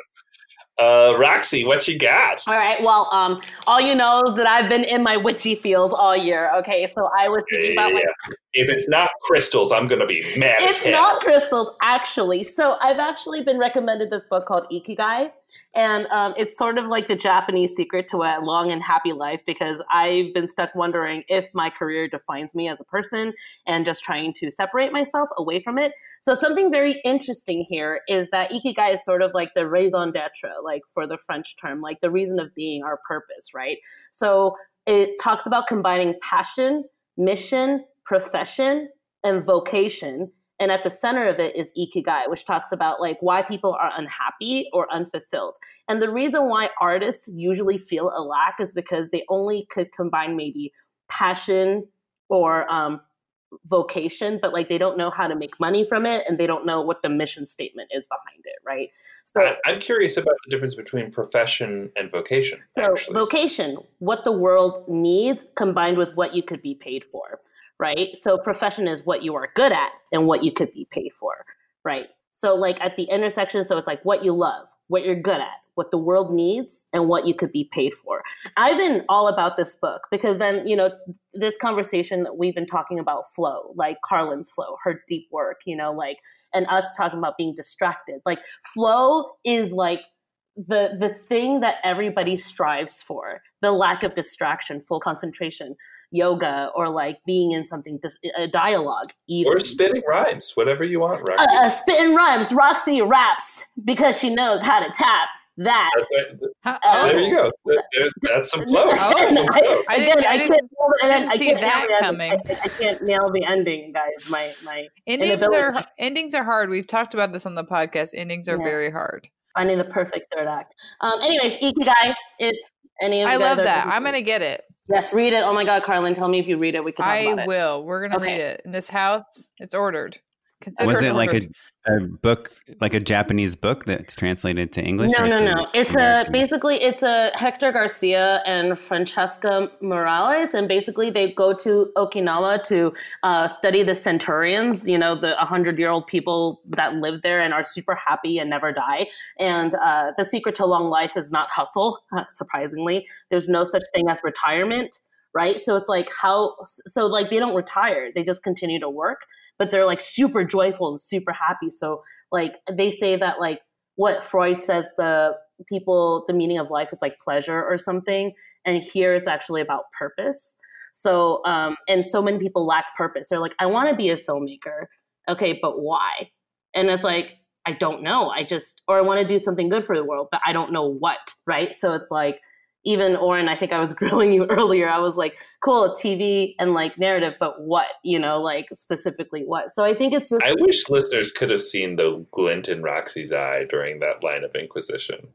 Uh, Roxy, what you got? All right. Well, um, all you know is that I've been in my witchy feels all year. Okay, so I was thinking about like, yeah. If it's not crystals, I'm gonna be mad. It's as hell. not crystals, actually. So I've actually been recommended this book called Ikigai, and um, it's sort of like the Japanese secret to a long and happy life, because I've been stuck wondering if my career defines me as a person and just trying to separate myself away from it. So something very interesting here is that Ikigai is sort of like the raison d'etre, like for the French term, like the reason of being, our purpose, right? So it talks about combining passion, mission, profession, and vocation. And at the center of it is Ikigai, which talks about like why people are unhappy or unfulfilled. And the reason why artists usually feel a lack is because they only could combine maybe passion or um, vocation, but like they don't know how to make money from it, and they don't know what the mission statement is behind it, right? So I, I'm curious about the difference between profession and vocation. So actually. Vocation, what the world needs combined with what you could be paid for. Right? So profession is what you are good at and what you could be paid for, right? So like at the intersection, so it's like what you love, what you're good at, what the world needs, and what you could be paid for. I've been all about this book because then, you know, this conversation that we've been talking about flow, like Carlin's flow, her deep work, you know, like, and us talking about being distracted. Like flow is like the the thing that everybody strives for, the lack of distraction, full concentration. Yoga, or like being in something, a dialogue, even. Or spitting rhymes, whatever you want, Roxy. Uh, uh, spitting rhymes. Roxy raps because she knows how to tap that. Right. Uh, there you go. There, that's some flow. Oh, that's some flow. I didn't, I didn't, I didn't I see can't that coming. I, I can't nail the ending, guys. My my endings inability. are endings are hard. We've talked about this on the podcast. Endings are Yes. very hard. Finding the perfect third act. Um. Anyways, Ikigai. If any of you I guys love are that. I'm gonna get it. Yes, read it. Oh my God, Carlin, tell me if you read it. We can talk I about it. will. We're gonna Okay. read it in this house. It's ordered. Consider Was it like a, ordered. a book, like a Japanese book that's translated to English? No, or no, it's no. a It's a American? basically it's a Hector Garcia and Francesca Morales, and basically they go to Okinawa to uh, study the centurions. You know, the hundred year old people that live there and are super happy and never die. And uh, the secret to long life is not hustle. Surprisingly, there's no such thing as retirement, right? So it's like how so like they don't retire; they just continue to work. But they're like super joyful and super happy. So like they say that like what Freud says, the people, the meaning of life is like pleasure or something. And here it's actually about purpose. So, um, and so many people lack purpose. They're like, I want to be a filmmaker. Okay, but why? And it's like, I don't know. I just, or I want to do something good for the world, but I don't know what, right? So it's like, even Oren, I think I was grilling you earlier. I was like, cool, T V and like narrative, but what, you know, like specifically what? So I think it's just. I wish listeners could have seen the glint in Roxy's eye during that line of inquisition.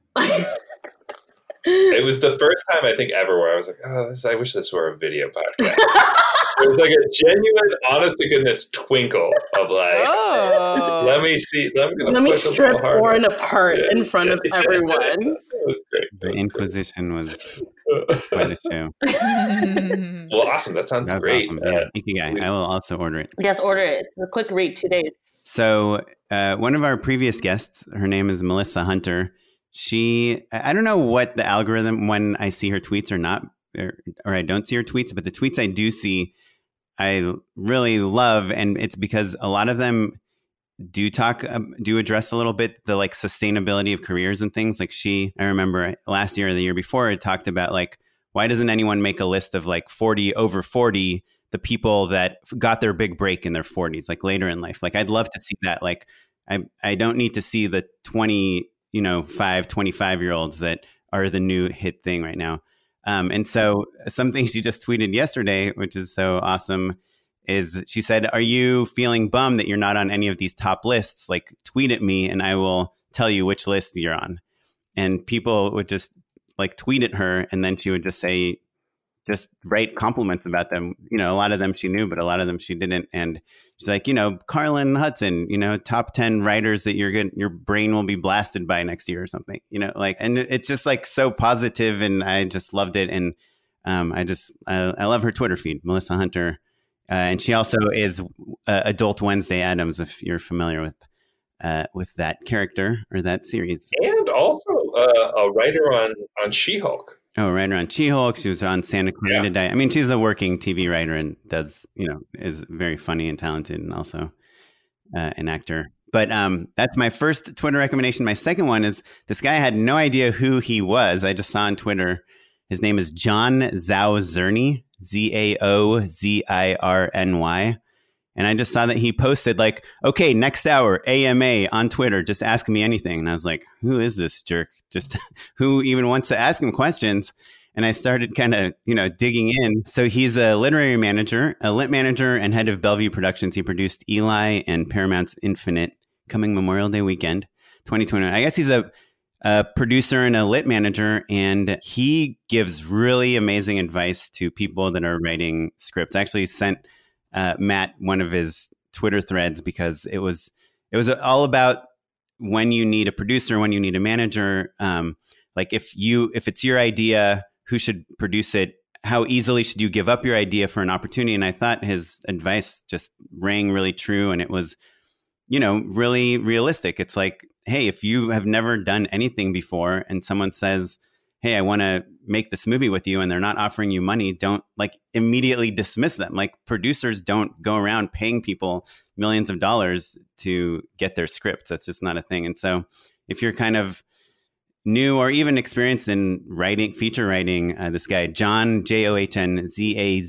It was the first time I think ever where I was like, oh, this, I wish this were a video podcast. It was like a genuine, honest to goodness twinkle of like, Oh. let me see. I'm gonna Let me push a strip little harder. Oren apart Yeah. in front of everyone. It was great. The It was Inquisition was great. quite a show. Well, awesome. That sounds That's great. awesome. Uh, Yeah, Ikigai. I will also order it. Yes, order it. It's a quick read, two days. So uh, one of our previous guests, her name is Melissa Hunter. She, I don't know what the algorithm when I see her tweets or not, or, or I don't see her tweets, but the tweets I do see, I really love, and it's because a lot of them do talk, um, do address a little bit the like sustainability of careers and things. Like she, I remember last year or the year before, it talked about like, why doesn't anyone make a list of like forty over forty, the people that got their big break in their forties, like later in life? Like, I'd love to see that. Like, I I don't need to see the twenty, you know, five, twenty-five year olds that are the new hit thing right now. Um, and so some things she just tweeted yesterday, which is so awesome, is she said, are you feeling bummed that you're not on any of these top lists? Like, tweet at me and I will tell you which list you're on. And people would just like tweet at her, and then she would just say, just write compliments about them. You know, a lot of them she knew, but a lot of them she didn't. And she's like, you know, Carlin Hudson, you know, top ten writers that you're good, your brain will be blasted by next year or something, you know, like, and it's just like so positive, and I just loved it. And um, I just, I, I love her Twitter feed, Melissa Hunter. Uh, and she also is uh, Adult Wednesday Addams, if you're familiar with uh, with that character or that series. And also uh, a writer on, on She-Hulk. Oh, writer on She-Hulk. She was on Santa Clarita yeah. Diet. I mean, she's a working T V writer and does, you know, is very funny and talented, and also uh, an actor. But um, that's my first Twitter recommendation. My second one is this guy. I had no idea who he was. I just saw on Twitter. His name is John Zaozirny, Z A O Z I R N Y. And I just saw that he posted like, okay, next hour, A M A on Twitter, just ask me anything. And I was like, who is this jerk? Just who even wants to ask him questions? And I started kind of, you know, digging in. So he's a literary manager, a lit manager and head of Bellevue Productions. He produced Eli and Paramount's Infinite coming Memorial Day weekend, twenty twenty-one. I guess he's a, a producer and a lit manager, and he gives really amazing advice to people that are writing scripts. I actually sent Uh, Matt one of his Twitter threads because it was it was all about when you need a producer, when you need a manager. Um, like if you if it's your idea, who should produce it? How easily should you give up your idea for an opportunity? And I thought his advice just rang really true, and it was, you know, really realistic. It's like, hey, if you have never done anything before, and someone says, hey, I want to make this movie with you, and they're not offering you money, don't like immediately dismiss them. Like, producers don't go around paying people millions of dollars to get their scripts. That's just not a thing. And so if you're kind of new or even experienced in writing, feature writing, uh, this guy, John, J O H N Z A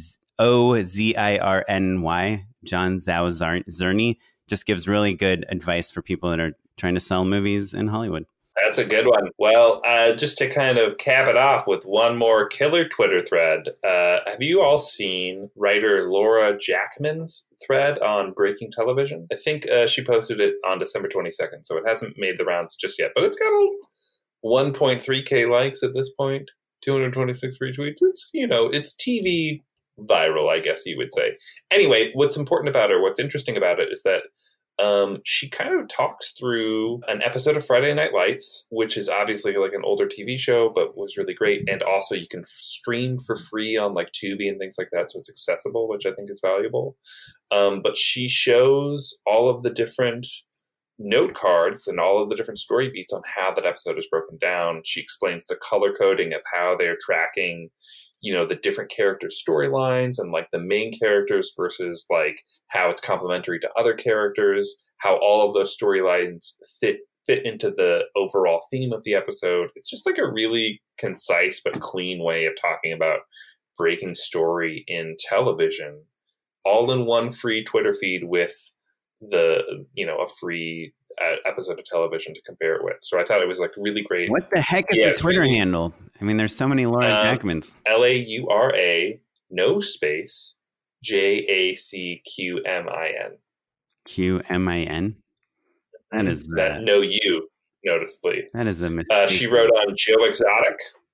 O Z I R N Y, John Zaozirny, just gives really good advice for people that are trying to sell movies in Hollywood. That's a good one. Well, uh, just to kind of cap it off with one more killer Twitter thread, uh, have you all seen writer Laura Jackman's thread on Breaking Television? I think uh, she posted it on December twenty-second, so it hasn't made the rounds just yet. But it's got a one point three K likes at this point, two hundred twenty-six retweets. It's, you know, it's T V viral, I guess you would say. Anyway, what's important about her, what's interesting about it is that Um, she kind of talks through an episode of Friday Night Lights, which is obviously like an older T V show, but was really great. And also you can stream for free on like Tubi and things like that. So it's accessible, which I think is valuable. Um, but she shows all of the different note cards and all of the different story beats on how that episode is broken down. She explains the color coding of how they're tracking, you know, the different character storylines and like the main characters versus like how it's complementary to other characters, how all of those storylines fit fit into the overall theme of the episode. It's just like a really concise but clean way of talking about breaking story in television, all in one free Twitter feed with the, you know, a free uh, episode of television to compare it with. So I thought it was like really great. What the heck is yeah, the Twitter really, handle? I mean, there's so many Laura um, Jackmans. L A U R A, no space, J A C Q M I N. Q M I N? That is that. That no U, noticeably. That is a mistake. Uh, she wrote on Joe Exotic,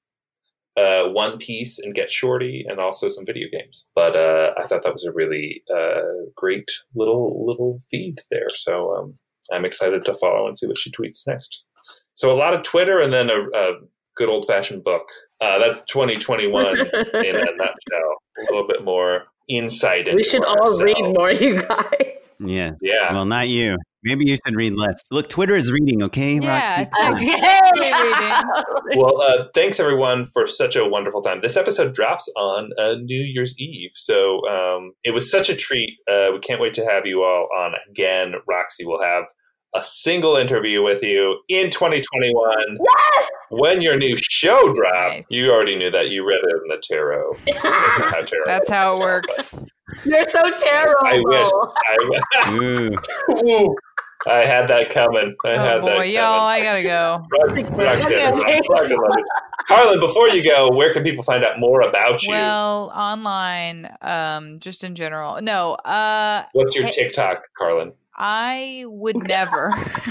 uh, One Piece, and Get Shorty, and also some video games. But uh, I thought that was a really uh, great little little feed there. So um, I'm excited to follow and see what she tweets next. So a lot of Twitter and then a, a good old-fashioned book. Uh, that's twenty twenty-one in a nutshell. A little bit more insight into We should all ourselves. read more, you guys. Yeah. Yeah. Well, not you. Maybe you should read less. Look, Twitter is reading, okay, Yeah, Roxy? I'm totally reading. Well, uh, thanks everyone for such a wonderful time. This episode drops on uh, New Year's Eve, so um, it was such a treat. Uh, we can't wait to have you all on again. Roxy will have a single interview with you in twenty twenty-one. Yes! When your new show drops. Nice. You already knew that. You read it in the tarot. How tarot. That's how it works. You're so terrible. I wish. I, Ooh. Ooh, I had that coming. I Oh had boy, that coming. y'all, I gotta go. Rock- rock good, rock good, love it. Carlin, before you go, where can people find out more about you? Well, online, um, just in general. No, uh, What's your hey- TikTok, Carlin? I would never.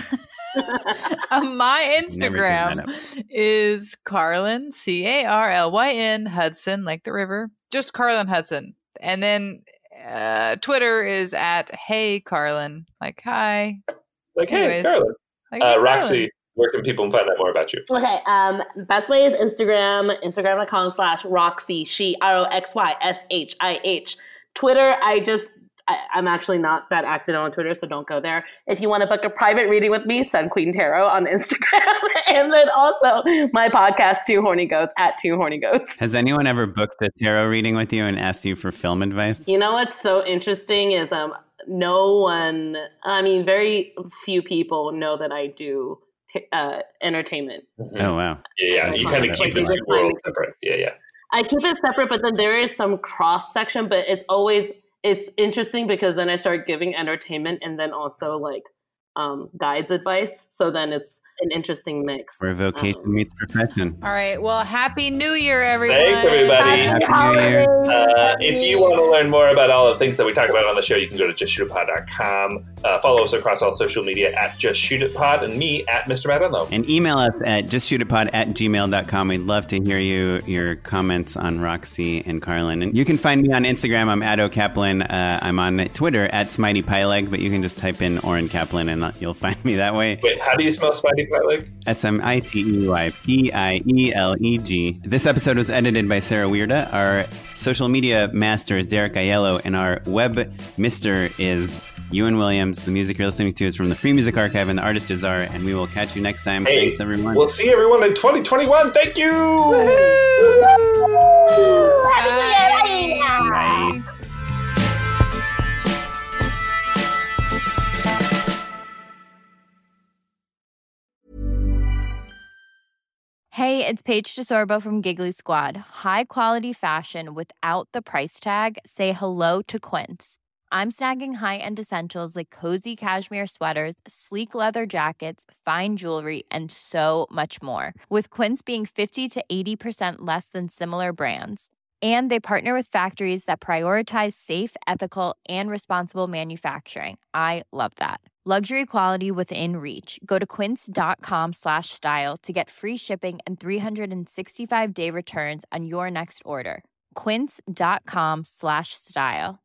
Uh, my Instagram Never give is Carlin, C A R L Y N, Hudson, like the river. Just Carlin Hudson. And then uh, Twitter is at Hey Carlin, like hi. Like, hey, Anyways, Carlin. Like, Uh, hey, Roxy, Carlin. where can people find out more about you? Okay, um, best way is Instagram, instagram.com slash Roxy, she, R O X Y S H I H. Twitter, I just, I, I'm actually not that active on Twitter, so don't go there. If you want to book a private reading with me, send Queen Tarot on Instagram. And then also my podcast, Two Horny Goats, at Two Horny Goats. Has anyone ever booked a tarot reading with you and asked you for film advice? You know what's so interesting is um no one, I mean, very few people know that I do uh, entertainment. Mm-hmm. Oh, wow. Yeah, yeah. You kind of keep the two worlds separate. Yeah, yeah. I keep it separate, but then there is some cross section, but it's always, it's interesting because then I start giving entertainment and then also like um, guides advice. So then it's an interesting mix. Where vocation Um, meets profession. All right. Well, Happy New Year, everyone. Thanks, everybody. Happy New Year. Uh, if you want to learn more about all the things that we talk about on the show, you can go to just shoot it pod dot com. Uh, follow us across all social media at just shoot it pod and me at Mister Matt Unlow. And email us at justshootitpod at gmail dot com. We'd love to hear you, your comments on Roxy and Carlin. And you can find me on Instagram. I'm at O'Kaplan. Uh, I'm on Twitter at Smitey Pyleg, but you can just type in Oren Kaplan and you'll find me that way. Wait, how do you spell Spidey Leg? S M I T E Y P I E L E G. This episode was edited by Sarah Weirda. Our social media master is Derek Aiello, and our web mister is Ewan Williams. The music you're listening to is from the Free Music Archive and the Artist Jazar, and we will catch you next time. Hey, Thanks, everyone. We'll see everyone in twenty twenty-one. Thank you. Happy New Year! Bye. Hey, it's Paige DeSorbo from Giggly Squad. High quality fashion without the price tag. Say hello to Quince. I'm snagging high-end essentials like cozy cashmere sweaters, sleek leather jackets, fine jewelry, and so much more. With Quince being fifty to eighty percent less than similar brands. And they partner with factories that prioritize safe, ethical, and responsible manufacturing. I love that. Luxury quality within reach. Go to quince.com slash style to get free shipping and three sixty-five day returns on your next order. Quince.com slash style.